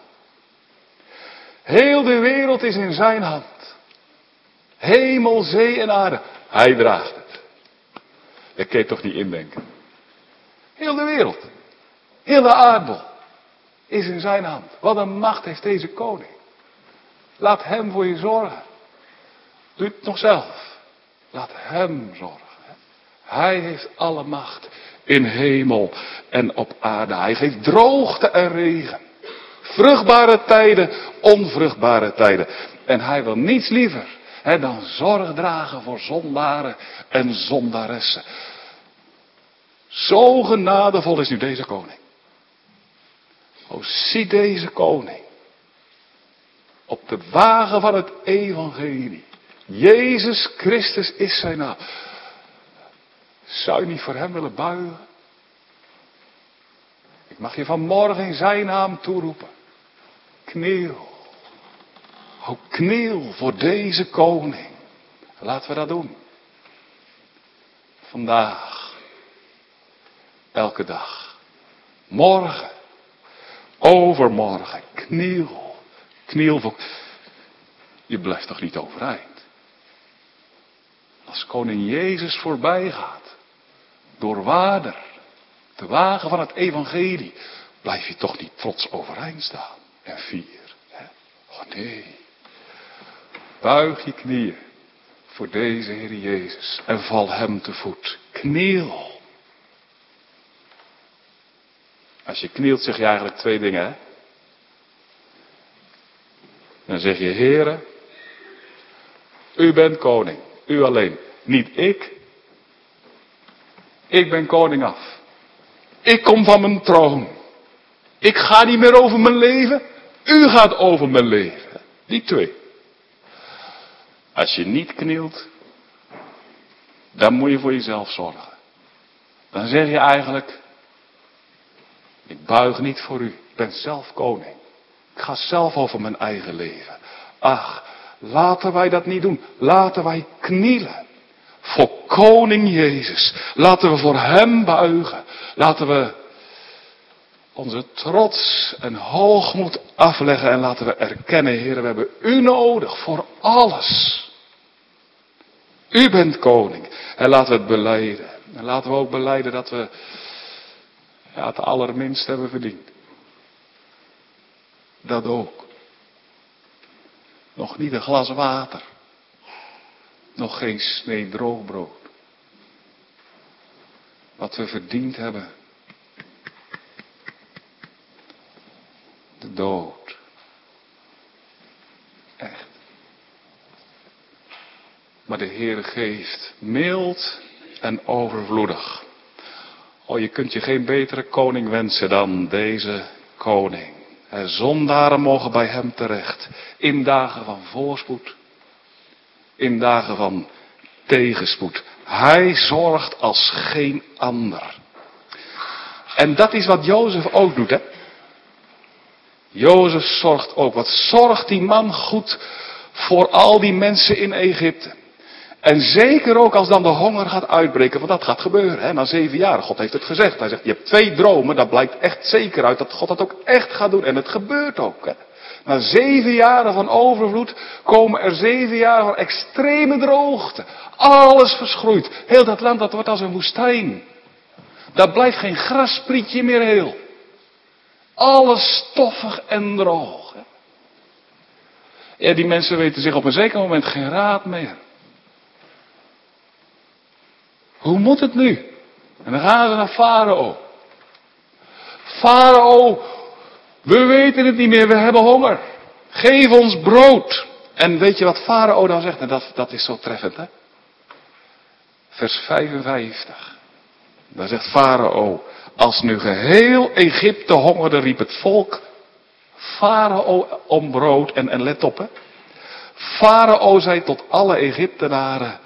Heel de wereld is in zijn hand. Hemel, zee en aarde. Hij draagt het. Dat kun je toch niet indenken. Heel de wereld. Heel de aardbol is in zijn hand. Wat een macht heeft deze koning. Laat hem voor je zorgen. Doe het nog zelf. Laat hem zorgen. Hij heeft alle macht in hemel en op aarde. Hij geeft droogte en regen. Vruchtbare tijden, onvruchtbare tijden. En hij wil niets liever dan zorg dragen voor zondaren en zondaressen. Zo genadevol is nu deze koning. O, zie deze koning. Op de wagen van het evangelie. Jezus Christus is zijn naam. Zou je niet voor hem willen buigen? Ik mag je vanmorgen in zijn naam toeroepen. Kniel. O, kniel voor deze koning. Laten we dat doen. Vandaag. Elke dag. Morgen. Overmorgen. Kniel. Kniel voor... Je blijft toch niet overeind? Als koning Jezus voorbij gaat. Door Waarder. De wagen van het evangelie. Blijf je toch niet trots overeind staan. En fier. Hè? Oh nee. Buig je knieën. Voor deze Heer Jezus. En val hem te voet. Kniel. Als je knielt zeg je eigenlijk twee dingen, hè? Dan zeg je, Heere, u bent koning, u alleen, niet ik. Ik ben koning af. Ik kom van mijn troon. Ik ga niet meer over mijn leven, u gaat over mijn leven. Die twee. Als je niet knielt, dan moet je voor jezelf zorgen. Dan zeg je eigenlijk, ik buig niet voor u, ik ben zelf koning. Ik ga zelf over mijn eigen leven. Ach, laten wij dat niet doen. Laten wij knielen. Voor koning Jezus. Laten we voor hem buigen. Laten we onze trots en hoogmoed afleggen. En laten we erkennen, Heer, we hebben u nodig voor alles. U bent koning. En laten we het belijden. En laten we ook belijden dat we het allerminst hebben verdiend. Dat ook. Nog niet een glas water. Nog geen snee droog brood. Wat we verdiend hebben. De dood. Echt. Maar de Heer geeft mild en overvloedig. Oh, je kunt je geen betere koning wensen dan deze koning. Zondaren mogen bij hem terecht. In dagen van voorspoed. In dagen van tegenspoed. Hij zorgt als geen ander. En dat is wat Jozef ook doet, hè. Jozef zorgt ook. Wat zorgt die man goed voor al die mensen in Egypte. En zeker ook als dan de honger gaat uitbreken, want dat gaat gebeuren. Hè? Na 7 jaar, God heeft het gezegd. Hij zegt, je hebt 2 dromen, dat blijkt echt zeker uit dat God dat ook echt gaat doen. En het gebeurt ook. Hè? Na 7 jaren van overvloed komen er 7 jaren van extreme droogte. Alles verschroeit. Heel dat land, dat wordt als een woestijn. Daar blijft geen grassprietje meer heel. Alles stoffig en droog. Hè? Ja, die mensen weten zich op een zeker moment geen raad meer. Hoe moet het nu? En dan gaan ze naar Farao. Farao, we weten het niet meer, we hebben honger. Geef ons brood. En weet je wat Farao dan zegt? En dat is zo treffend, hè? Vers 55. Dan zegt Farao, als nu geheel Egypte hongerde, riep het volk Farao om brood. En let op, hè. Farao zei tot alle Egyptenaren.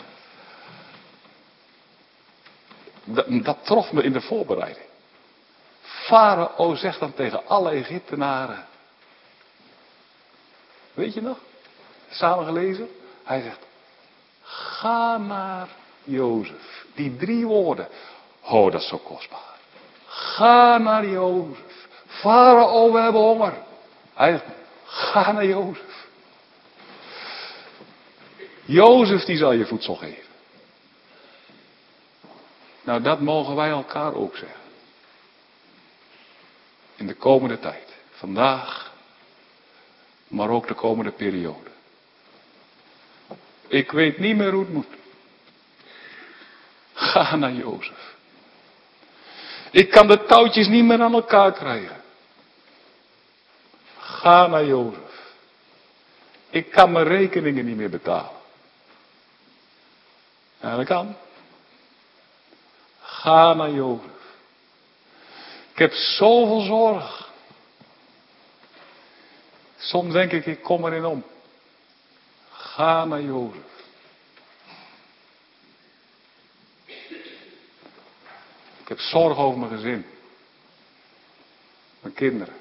Dat trof me in de voorbereiding. Farao zegt dan tegen alle Egyptenaren. Weet je nog? Samen gelezen? Hij zegt, ga naar Jozef. Die 3 woorden. Oh, dat is zo kostbaar. Ga naar Jozef. Farao, we hebben honger. Hij zegt, ga naar Jozef. Jozef die zal je voedsel geven. Nou, dat mogen wij elkaar ook zeggen. In de komende tijd. Vandaag. Maar ook de komende periode. Ik weet niet meer hoe het moet. Ga naar Jozef. Ik kan de touwtjes niet meer aan elkaar krijgen. Ga naar Jozef. Ik kan mijn rekeningen niet meer betalen. Ja, dat kan. Ga naar Jozef. Ik heb zoveel zorg. Soms denk ik kom erin om. Ga naar Jozef. Ik heb zorg over mijn gezin. Mijn kinderen.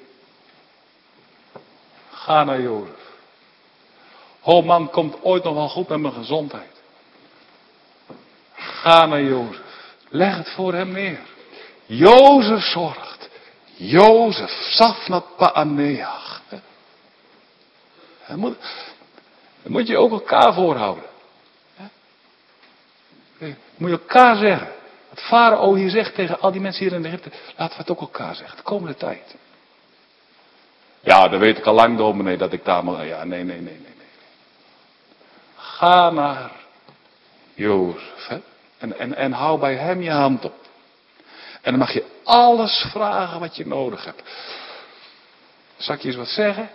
Ga naar Jozef. Oh man, komt ooit nog wel goed met mijn gezondheid. Ga naar Jozef. Leg het voor hem neer. Jozef zorgt. Jozef, Safnat Paaneach. Dan moet je ook elkaar voorhouden. Moet je elkaar zeggen. Wat Farao hier zegt tegen al die mensen hier in Egypte. Laten we het ook elkaar zeggen. De komende tijd. Ja, dat weet ik al lang, dominee, dat ik daar maar... Ja, nee. Ga naar Jozef. Hè? En hou bij hem je hand op. En dan mag je alles vragen wat je nodig hebt. Zal ik je eens wat zeggen?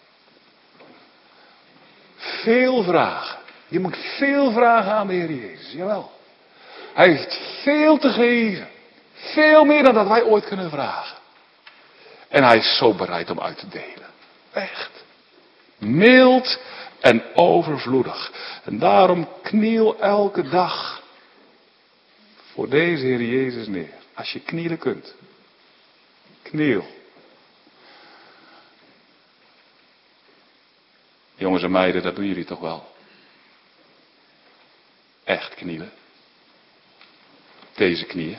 Veel vragen. Je moet veel vragen aan de Heer Jezus. Jawel. Hij heeft veel te geven. Veel meer dan dat wij ooit kunnen vragen. En hij is zo bereid om uit te delen. Echt. Mild en overvloedig. En daarom kniel elke dag voor deze Heer Jezus neer. Als je knielen kunt. Kniel. Jongens en meiden, dat doen jullie toch wel. Echt knielen. Deze knieën.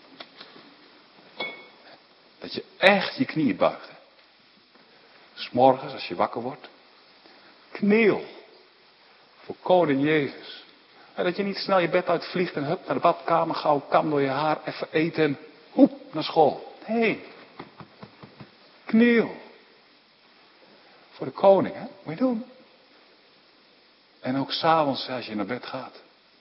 Dat je echt je knieën buigt. 'S Morgens als je wakker wordt. Kniel. Voor koning Jezus. En dat je niet snel je bed uitvliegt en hup naar de badkamer, gauw kam door je haar, even eten en hoep naar school. Nee. Kniel. Voor de koning, hè? Moet je doen. En ook 's avonds als je naar bed gaat.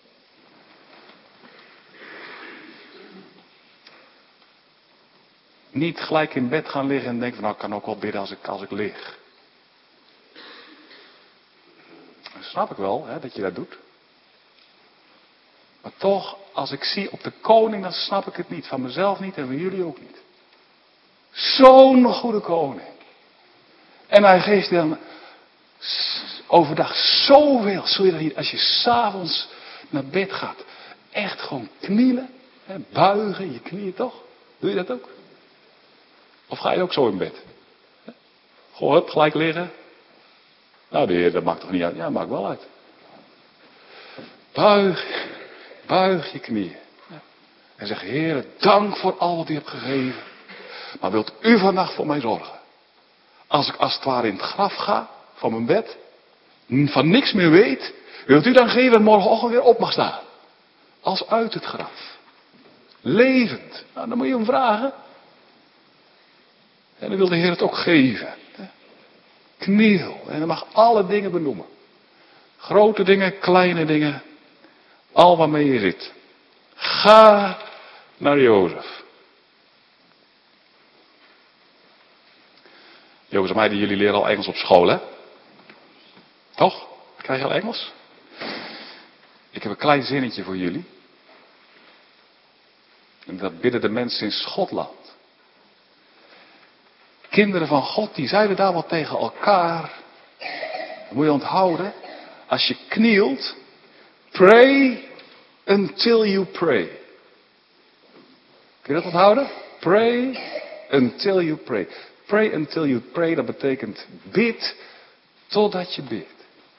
Niet gelijk in bed gaan liggen en denken van nou, ik kan ook wel bidden als ik lig. Dat snap ik wel, hè, dat je dat doet. Maar toch, als ik zie op de koning, dan snap ik het niet. Van mezelf niet en van jullie ook niet. Zo'n goede koning. En hij geeft je dan overdag zoveel. Zul je dan niet, als je 's avonds naar bed gaat, echt gewoon knielen. Hè, buigen, je knieën toch? Doe je dat ook? Of ga je ook zo in bed? Gewoon hup, gelijk liggen. Nou, de Heer, dat maakt toch niet uit? Ja, dat maakt wel uit. Buig je knieën. En zeg, Heer, dank voor al wat u hebt gegeven. Maar wilt u vannacht voor mij zorgen? Als ik als het ware in het graf ga, van mijn bed, van niks meer weet, wilt u dan geven dat morgenochtend weer op mag staan? Als uit het graf. Levend. Nou, dan moet je hem vragen. En dan wil de Heer het ook geven. Kniel. En dan mag alle dingen benoemen. Grote dingen, kleine dingen. Al waarmee je zit. Ga naar Jozef. Jongens en meiden, jullie leren al Engels op school, hè? Toch? Krijg je al Engels? Ik heb een klein zinnetje voor jullie. En dat bidden de mensen in Schotland. Kinderen van God, die zeiden daar wat tegen elkaar. Dat moet je onthouden. Als je knielt, pray until you pray. Kun je dat onthouden? Pray until you pray. Pray until you pray, dat betekent bid totdat je bidt.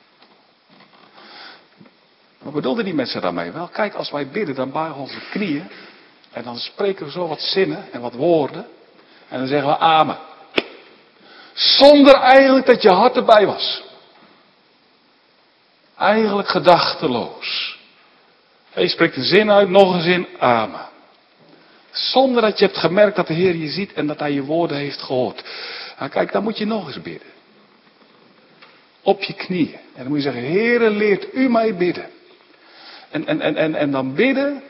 Wat bedoelden die mensen daarmee? Wel, kijk, als wij bidden, dan buigen we onze knieën. En dan spreken we zo wat zinnen en wat woorden. En dan zeggen we amen. Zonder eigenlijk dat je hart erbij was. Eigenlijk gedachteloos. Je spreekt een zin uit, nog een zin, amen. Zonder dat je hebt gemerkt dat de Heer je ziet en dat Hij je woorden heeft gehoord. Nou, kijk, dan moet je nog eens bidden. Op je knieën. En dan moet je zeggen, Heere, leert u mij bidden. En dan bidden.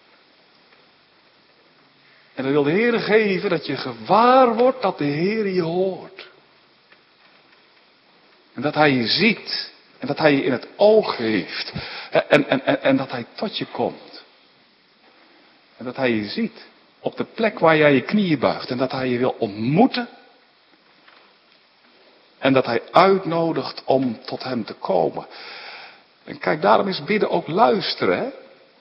En dan wil de Heer geven dat je gewaar wordt dat de Heer je hoort. En dat Hij je ziet. En dat Hij je in het oog heeft. En dat Hij tot je komt. En dat Hij je ziet. Op de plek waar jij je knieën buigt. En dat Hij je wil ontmoeten. En dat Hij uitnodigt om tot Hem te komen. En kijk, daarom is bidden ook luisteren, hè.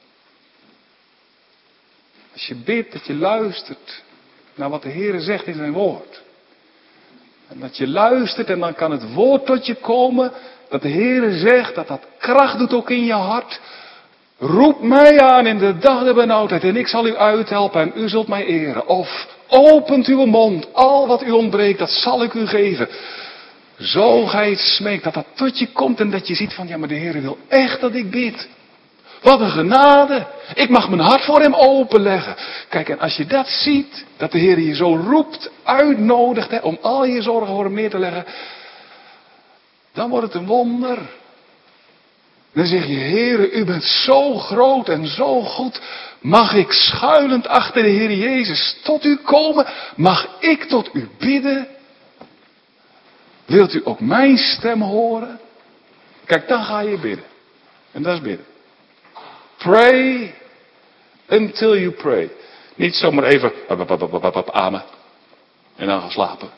Als je bidt, dat je luistert naar wat de Heer zegt in zijn woord. En dat je luistert en dan kan het woord tot je komen. Dat de Heer zegt, dat dat kracht doet ook in je hart. Roep mij aan in de dag der benauwdheid en ik zal u uithelpen en u zult mij eren. Of opent uw mond, al wat u ontbreekt, dat zal ik u geven. Zo gij het smeekt, dat dat tot je komt en dat je ziet van, ja, maar de Heer wil echt dat ik bid. Wat een genade. Ik mag mijn hart voor hem openleggen. Kijk, en als je dat ziet, dat de Heer je zo roept, uitnodigt, hè, om al je zorgen voor hem neer te leggen. Dan wordt het een wonder. Dan zeg je, Heere, u bent zo groot en zo goed. Mag ik schuilend achter de Heer Jezus tot u komen? Mag ik tot u bidden? Wilt u ook mijn stem horen? Kijk, dan ga je bidden. En dat is bidden. Pray until you pray. Niet zomaar even amen. En dan gaan slapen.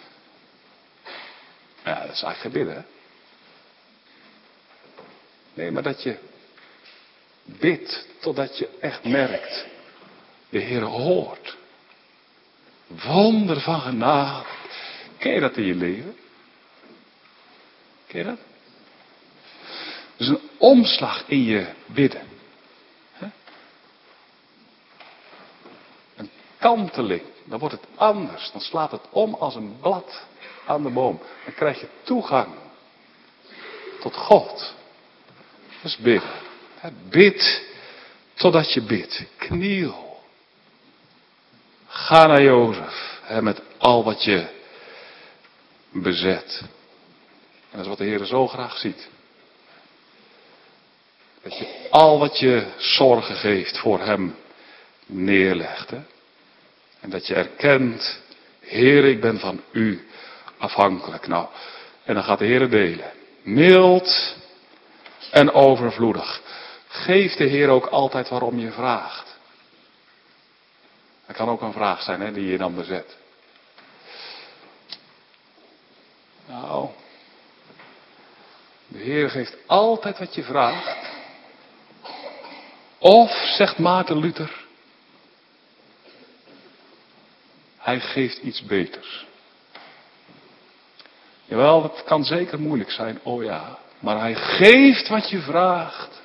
Ja, dat is eigenlijk geen bidden, hè? Nee, maar dat je bidt totdat je echt merkt. De Heer hoort. Wonder van genade. Ken je dat in je leven? Ken je dat? Dus een omslag in je bidden. Een kanteling. Dan wordt het anders. Dan slaat het om als een blad aan de boom. Dan krijg je toegang tot God. Dat is bidden. Bid totdat je bidt. Kniel. Ga naar Jozef. Met al wat je bezet. En dat is wat de Heer zo graag ziet. Dat je al wat je zorgen geeft voor hem neerlegt. Hè? En dat je erkent, Heer, ik ben van u afhankelijk. Nou, en dan gaat de Heer delen. Mild en overvloedig. Geef de Heer ook altijd waarom je vraagt. Dat kan ook een vraag zijn, hè, die je dan bezet. Nou, de Heer geeft altijd wat je vraagt. Of, zegt Maarten Luther, hij geeft iets beters. Jawel, dat kan zeker moeilijk zijn, oh ja. Maar hij geeft wat je vraagt.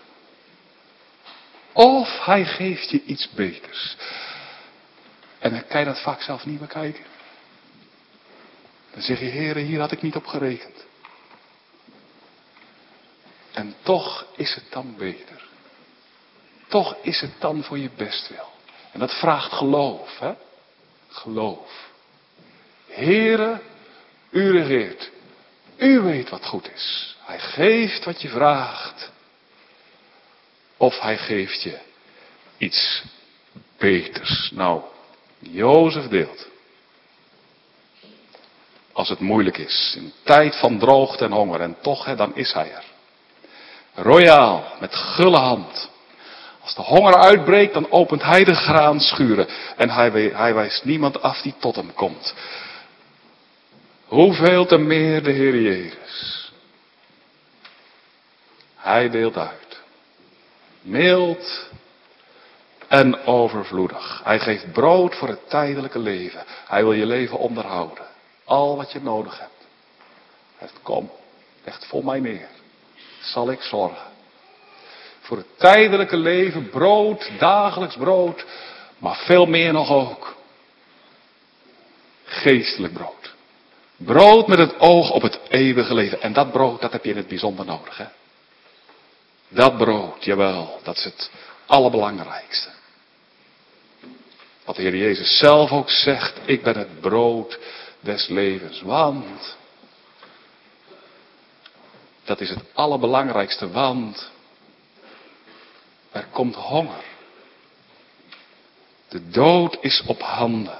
Of hij geeft je iets beters. En dan kan je dat vaak zelf niet bekijken. Dan zeg je, Heere, hier had ik niet op gerekend. En toch is het dan beter. Toch is het dan voor je bestwil. En dat vraagt geloof, hè? Geloof. Heere, u regeert. U weet wat goed is. Hij geeft wat je vraagt. Of hij geeft je iets beters. Nou, Jozef deelt. Als het moeilijk is. In tijd van droogte en honger. En toch, dan is hij er. Royaal, met gulle hand. Als de honger uitbreekt, dan opent hij de graanschuren. En hij wijst niemand af die tot hem komt. Hoeveel te meer de Heer Jezus. Hij deelt uit. Mild en overvloedig. Hij geeft brood voor het tijdelijke leven. Hij wil je leven onderhouden. Al wat je nodig hebt. Hij zegt, kom, leg het voor mij neer. Zal ik zorgen. Voor het tijdelijke leven, brood, dagelijks brood. Maar veel meer nog ook. Geestelijk brood. Brood met het oog op het eeuwige leven. En dat brood, dat heb je in het bijzonder nodig, hè. Dat brood, jawel, dat is het allerbelangrijkste. Wat de Heer Jezus zelf ook zegt, ik ben het brood des levens. Want, dat is het allerbelangrijkste, want er komt honger. De dood is op handen.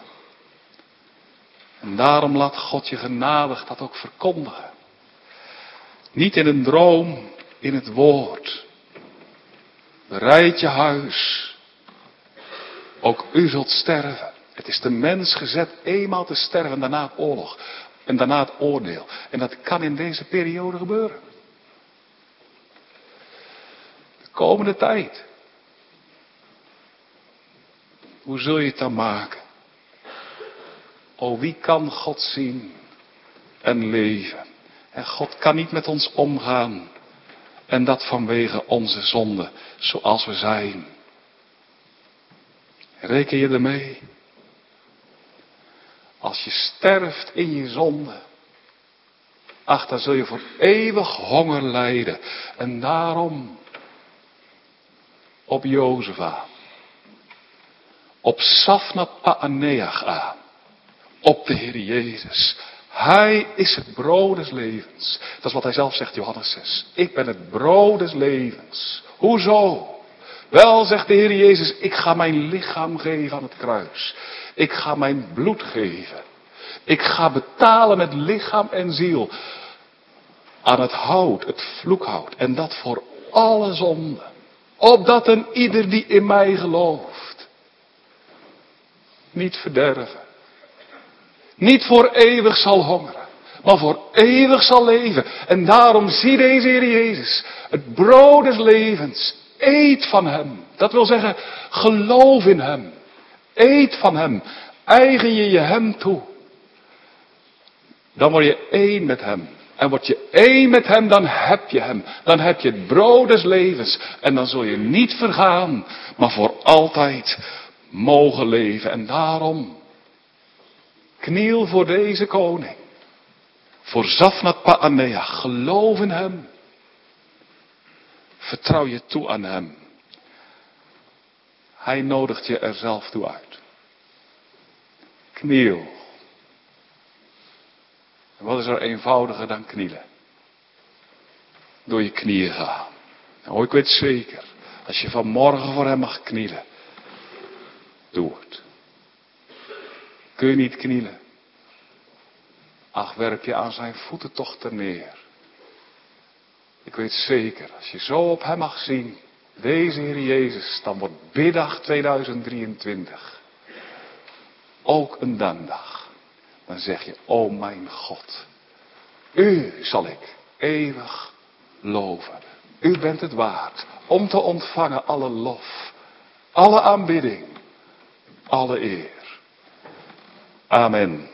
En daarom laat God je genadig dat ook verkondigen. Niet in een droom, in het woord. Bereid je huis. Ook u zult sterven. Het is de mens gezet eenmaal te sterven, daarna het oorlog. En daarna het oordeel. En dat kan in deze periode gebeuren. De komende tijd. Hoe zul je het dan maken? O, wie kan God zien en leven? En God kan niet met ons omgaan. En dat vanwege onze zonde, zoals we zijn. Reken je ermee? Als je sterft in je zonde. Ach, dan zul je voor eeuwig honger lijden. En daarom op Jozef aan. Op Safnat Paaneach aan. Op de Heer Jezus. Hij is het brood des levens. Dat is wat hij zelf zegt, Johannes 6. Ik ben het brood des levens. Hoezo? Wel, zegt de Heer Jezus, ik ga mijn lichaam geven aan het kruis. Ik ga mijn bloed geven. Ik ga betalen met lichaam en ziel. Aan het hout, het vloekhout. En dat voor alle zonden. Opdat een ieder die in mij gelooft. Niet verderven. Niet voor eeuwig zal hongeren. Maar voor eeuwig zal leven. En daarom zie deze Heer Jezus. Het brood des levens. Eet van hem. Dat wil zeggen, geloof in hem. Eet van hem. Eigen je hem toe. Dan word je één met hem. En word je één met hem, dan heb je hem. Dan heb je het brood des levens. En dan zul je niet vergaan, maar voor altijd mogen leven. En daarom, kniel voor deze koning. Voor Safnat Paaneach. Geloof in hem. Vertrouw je toe aan hem. Hij nodigt je er zelf toe uit. Kniel. En wat is er eenvoudiger dan knielen? Door je knieën gaan. Nou, ik weet zeker. Als je vanmorgen voor hem mag knielen. Doe het. Kun je niet knielen? Ach, werp je aan zijn voeten toch ter neer. Ik weet zeker, als je zo op hem mag zien, deze Heer Jezus, dan wordt biddag 2023 ook een dankdag. Dan zeg je, o mijn God, u zal ik eeuwig loven. U bent het waard om te ontvangen alle lof, alle aanbidding, alle eer. Amen.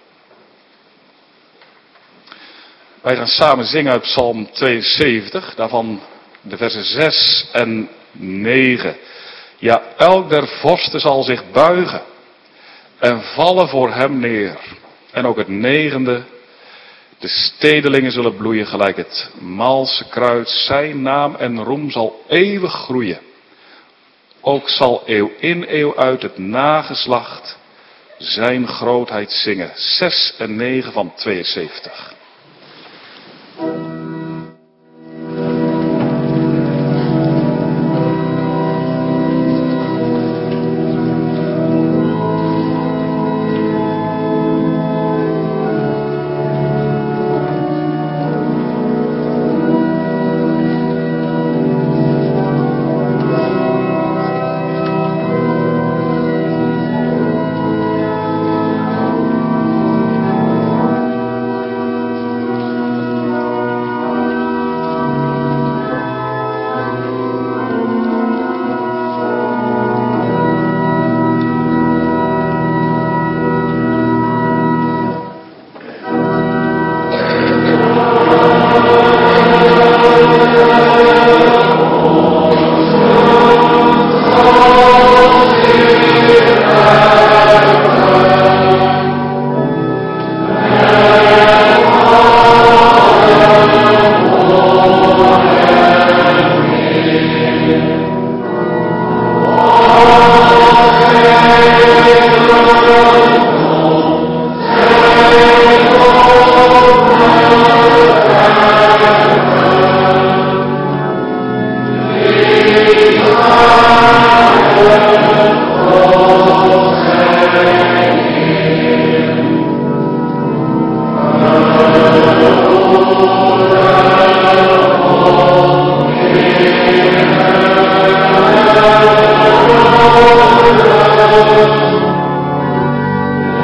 Wij gaan samen zingen uit Psalm 72, daarvan de versen 6 en 9. Ja, elk der vorsten zal zich buigen en vallen voor hem neer. En ook het 9e, de stedelingen zullen bloeien gelijk het malse kruid. Zijn naam en roem zal eeuwig groeien. Ook zal eeuw in eeuw uit het nageslacht zijn grootheid zingen. 6 en 9 van 72.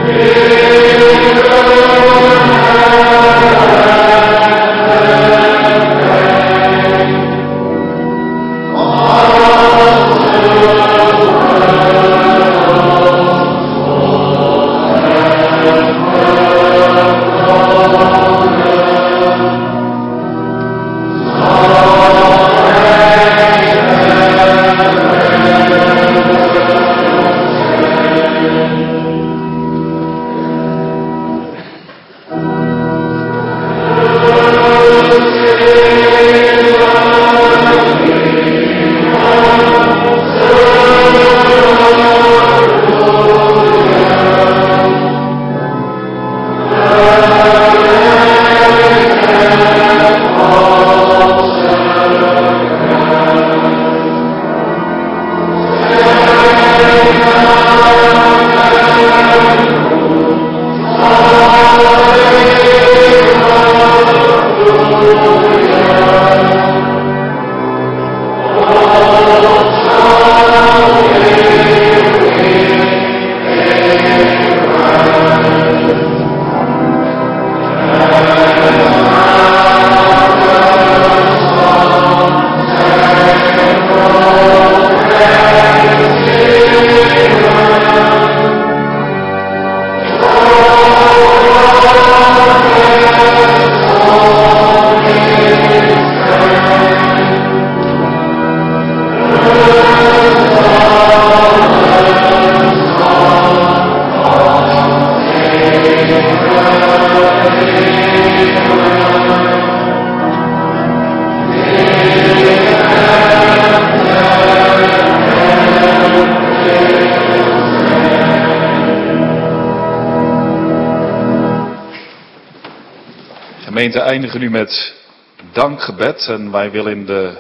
Gemeente, eindigen nu met dankgebed en wij willen in de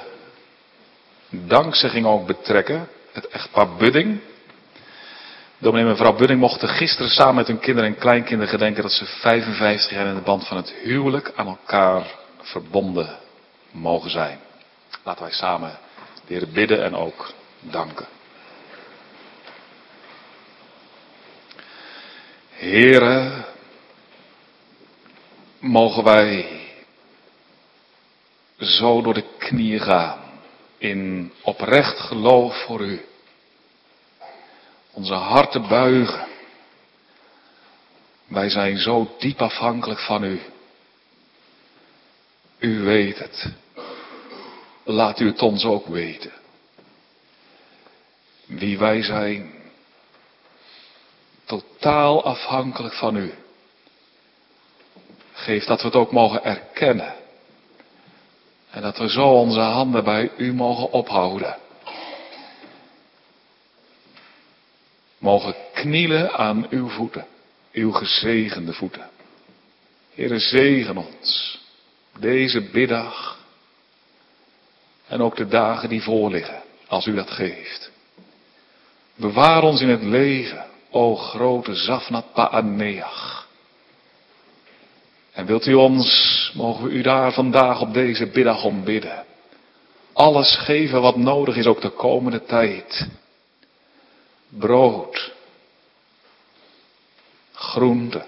dankzegging ook betrekken het echtpaar Budding. Dominee en mevrouw Budding mochten gisteren samen met hun kinderen en kleinkinderen gedenken dat ze 55 jaar in de band van het huwelijk aan elkaar verbonden mogen zijn. Laten wij samen de Heer bidden en ook danken. Heere, mogen wij zo door de knieën gaan in oprecht geloof voor u. Onze harten buigen. Wij zijn zo diep afhankelijk van u. U weet het. Laat u het ons ook weten. Wie wij zijn. Totaal afhankelijk van u. Geef dat we het ook mogen erkennen. En dat we zo onze handen bij u mogen ophouden. Mogen knielen aan uw voeten. Uw gezegende voeten. Heere, zegen ons. Deze biddag. En ook de dagen die voorliggen. Als u dat geeft. Bewaar ons in het leven. O grote Zafnat Paaneach. En wilt u ons, mogen we u daar vandaag op deze biddag om bidden. Alles geven wat nodig is ook de komende tijd. Brood. Groente.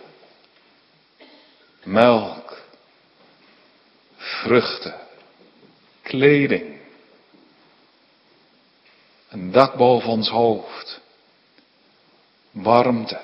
Melk. Vruchten. Kleding. Een dak boven ons hoofd. Warmte.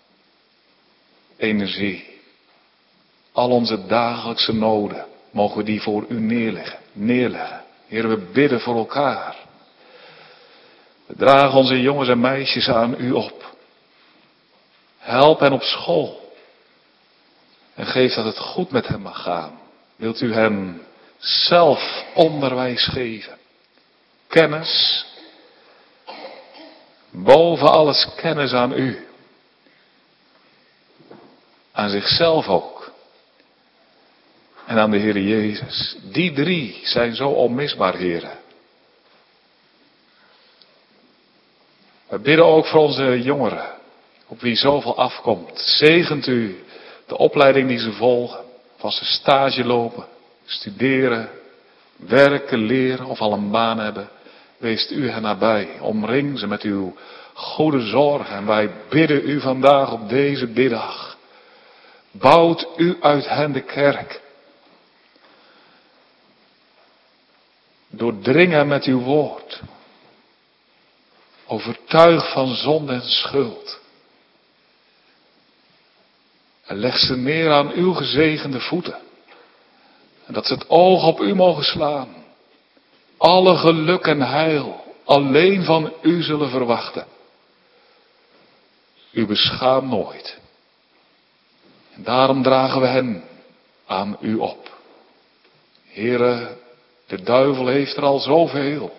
Energie. Al onze dagelijkse noden mogen we die voor u neerleggen. Heer, we bidden voor elkaar. We dragen onze jongens en meisjes aan u op. Help hen op school. En geef dat het goed met hen mag gaan. Wilt u hen zelf onderwijs geven. Kennis. Boven alles kennis aan u. Aan zichzelf ook. En aan de Heer Jezus. Die drie zijn zo onmisbaar, Heere. We bidden ook voor onze jongeren. Op wie zoveel afkomt. Zegent u de opleiding die ze volgen. Of als ze stage lopen. Studeren. Werken, leren of al een baan hebben. Wees u hen nabij. Omring ze met uw goede zorg. En wij bidden u vandaag op deze middag. Bouwt u uit hen de kerk. Doordring hen met uw woord. Overtuig van zonde en schuld. En leg ze neer aan uw gezegende voeten. En dat ze het oog op u mogen slaan. Alle geluk en heil alleen van u zullen verwachten. U beschaamt nooit. En daarom dragen we hen aan u op. Heere, de duivel heeft er al zoveel.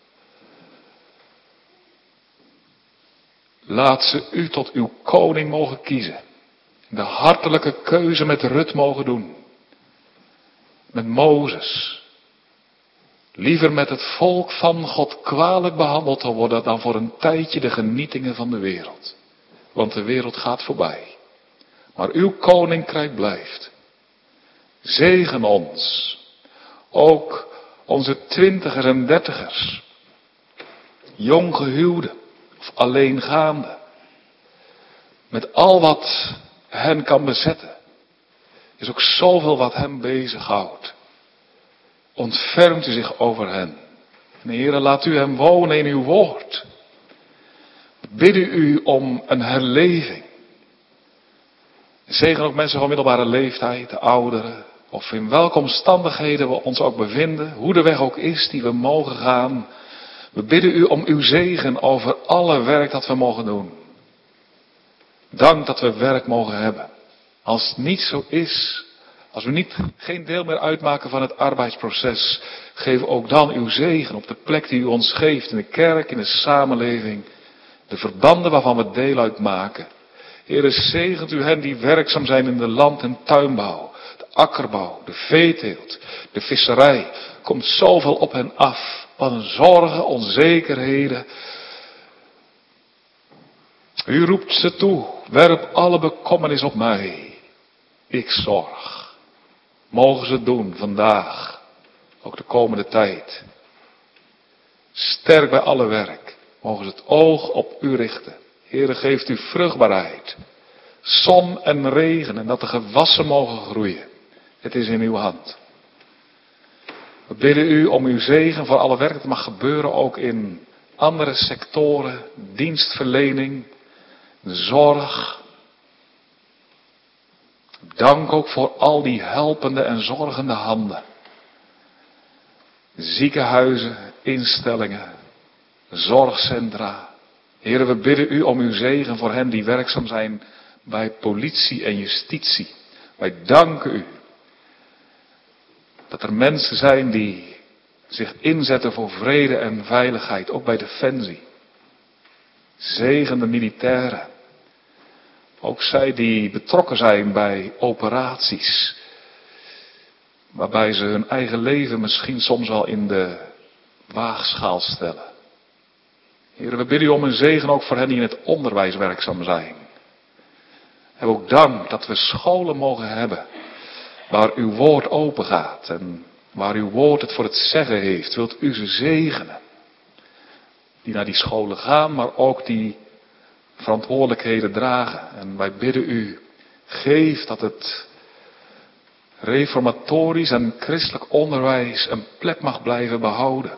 Laat ze u tot uw koning mogen kiezen. De hartelijke keuze met Rut mogen doen. Met Mozes. Liever met het volk van God kwalijk behandeld te worden dan voor een tijdje de genietingen van de wereld. Want de wereld gaat voorbij. Maar uw koninkrijk blijft. Zegen ons. Ook onze 20ers en 30ers. Jong gehuwden of alleengaande. Met al wat hen kan bezetten. Is ook zoveel wat hem bezighoudt. Ontfermt u zich over hen. En Heere, laat u hem wonen in uw woord. Bidden u om een herleving. Zegen ook mensen van middelbare leeftijd, de ouderen. Of in welke omstandigheden we ons ook bevinden. Hoe de weg ook is die we mogen gaan. We bidden u om uw zegen over alle werk dat we mogen doen. Dank dat we werk mogen hebben. Als het niet zo is, als we geen deel meer uitmaken van het arbeidsproces, geef ook dan uw zegen op de plek die u ons geeft, in de kerk, in de samenleving, de verbanden waarvan we deel uitmaken. Heere, zegent u hen die werkzaam zijn in de land- en tuinbouw, de akkerbouw, de veeteelt, de visserij. Komt zoveel op hen af. Wat een zorgen, onzekerheden. U roept ze toe, werp alle bekommernis op mij. Ik zorg. Mogen ze het doen vandaag, ook de komende tijd. Sterk bij alle werk, mogen ze het oog op u richten. Heere, geeft u vruchtbaarheid, zon en regen en dat de gewassen mogen groeien. Het is in uw hand. We bidden u om uw zegen voor alle werk. Het mag gebeuren ook in andere sectoren, dienstverlening, zorg. Dank ook voor al die helpende en zorgende handen. Ziekenhuizen, instellingen, zorgcentra. Heren, we bidden u om uw zegen voor hen die werkzaam zijn bij politie en justitie. Wij danken u dat er mensen zijn die zich inzetten voor vrede en veiligheid, ook bij Defensie. Zegen de militairen. Ook zij die betrokken zijn bij operaties. Waarbij ze hun eigen leven misschien soms wel in de waagschaal stellen. Heren, we bidden u om een zegen ook voor hen die in het onderwijs werkzaam zijn. En ook dank dat we scholen mogen hebben. Waar uw woord open gaat. En waar uw woord het voor het zeggen heeft. Wilt u ze zegenen. Die naar die scholen gaan, maar ook die verantwoordelijkheden dragen. En wij bidden u, geef dat het reformatorisch en christelijk onderwijs een plek mag blijven behouden.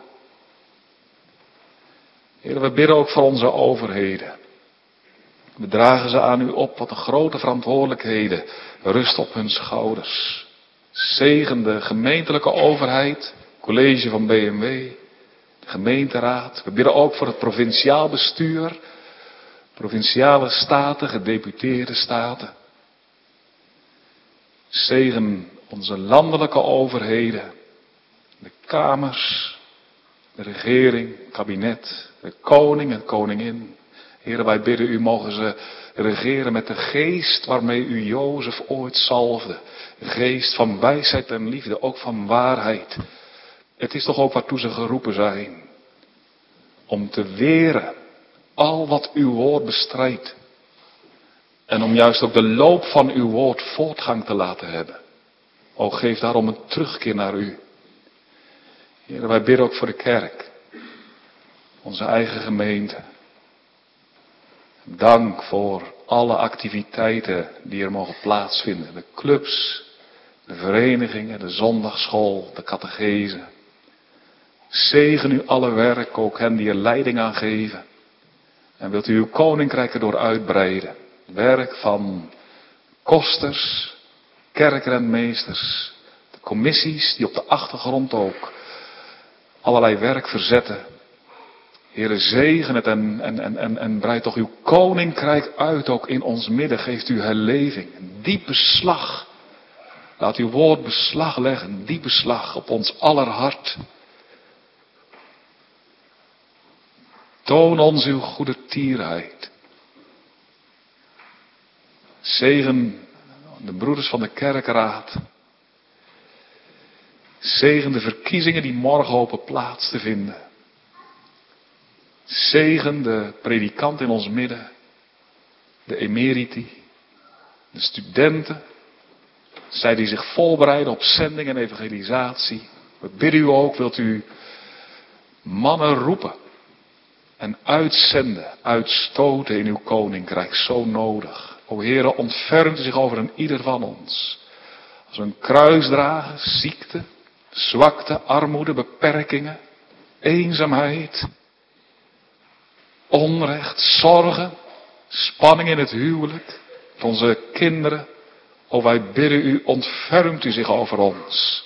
Heer, we bidden ook voor onze overheden. We dragen ze aan u op, wat een grote verantwoordelijkheden rust op hun schouders. Zegen de gemeentelijke overheid, college van BMW, de gemeenteraad. We bidden ook voor het provinciaal bestuur, provinciale staten, gedeputeerde staten. Zegen onze landelijke overheden, de kamers, de regering, het kabinet, de koning en koningin. Heren, wij bidden u, mogen ze regeren met de geest waarmee u Jozef ooit zalfde. De geest van wijsheid en liefde, ook van waarheid. Het is toch ook waartoe ze geroepen zijn. Om te weren al wat uw woord bestrijdt. En om juist ook de loop van uw woord voortgang te laten hebben. O, geef daarom een terugkeer naar u. Heren, wij bidden ook voor de kerk. Onze eigen gemeente. Dank voor alle activiteiten die er mogen plaatsvinden. De clubs, de verenigingen, de zondagschool, de catechese. Zegen u alle werk, ook hen die er leiding aan geven. En wilt u uw koninkrijk erdoor uitbreiden. Werk van kosters, kerkrenmeesters, de commissies die op de achtergrond ook allerlei werk verzetten. Heere, zegen het en breid toch uw koninkrijk uit ook in ons midden. Geeft u herleving, een diep beslag. Laat uw woord beslag leggen, een diep beslag op ons aller hart. Toon ons uw goede tierheid. Zegen de broeders van de kerkraad. Zegen de verkiezingen die morgen hopen plaats te vinden. Zegen de predikant in ons midden. De emeriti. De studenten. Zij die zich voorbereiden op zending en evangelisatie. We bidden u ook, wilt u mannen roepen. En uitzenden, uitstoten in uw koninkrijk, zo nodig. O Heere, ontfermt u zich over een ieder van ons. Als we een kruis dragen, ziekte, zwakte, armoede, beperkingen, eenzaamheid, onrecht, zorgen, spanning in het huwelijk, met onze kinderen. O, wij bidden u, ontfermt u zich over ons.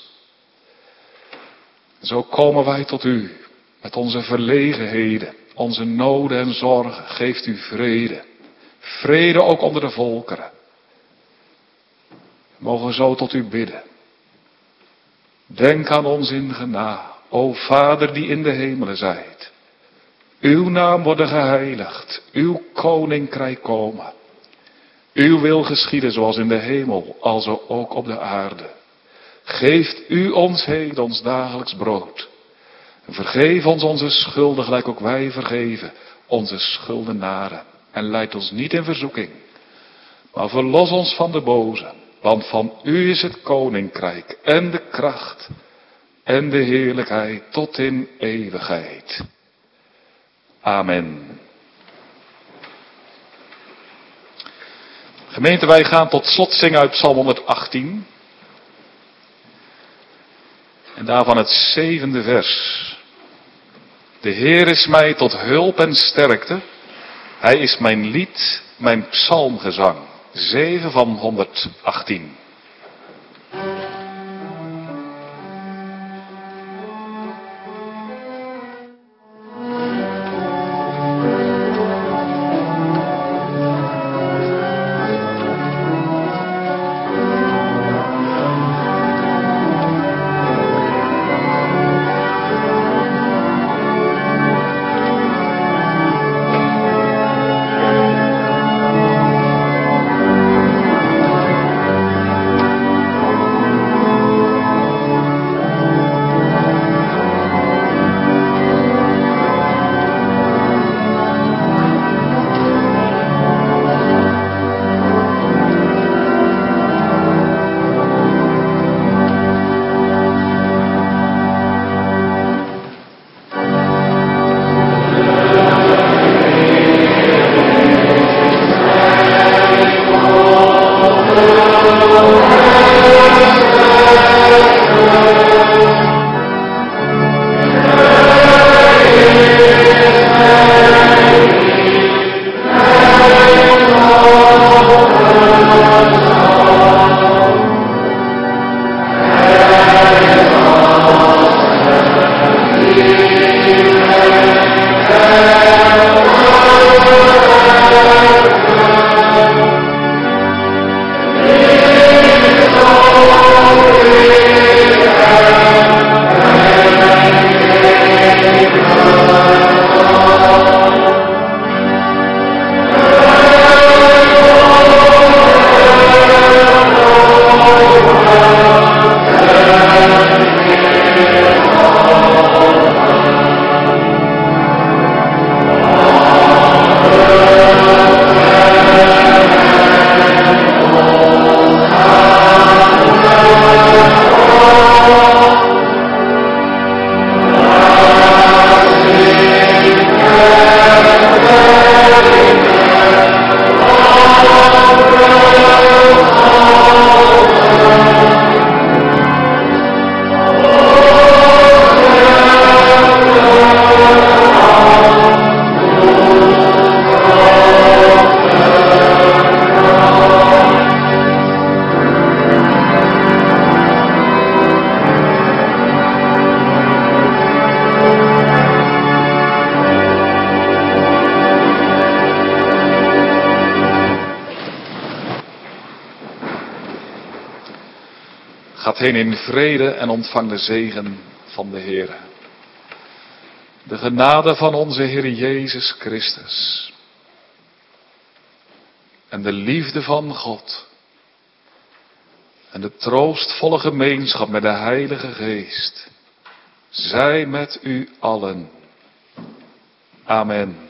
Zo komen wij tot u, met onze verlegenheden, onze noden en zorgen. Geeft u vrede. Vrede ook onder de volkeren. We mogen zo tot u bidden. Denk aan ons in genade, o Vader die in de hemelen zijt. Uw naam worden geheiligd, uw koninkrijk komen. Uw wil geschieden zoals in de hemel, alzo ook op de aarde. Geeft u ons heden ons dagelijks brood. En vergeef ons onze schulden, gelijk ook wij vergeven onze schuldenaren. En leid ons niet in verzoeking, maar verlos ons van de boze. Want van u is het koninkrijk en de kracht en de heerlijkheid tot in eeuwigheid. Amen. Gemeente, wij gaan tot slot zingen uit Psalm 118. En daarvan het 7e vers. De Heer is mij tot hulp en sterkte. Hij is mijn lied, mijn psalmgezang. 7 van 118. Gaat heen in vrede en ontvang de zegen van de Heere. De genade van onze Heer Jezus Christus. En de liefde van God. En de troostvolle gemeenschap met de Heilige Geest. Zij met u allen. Amen.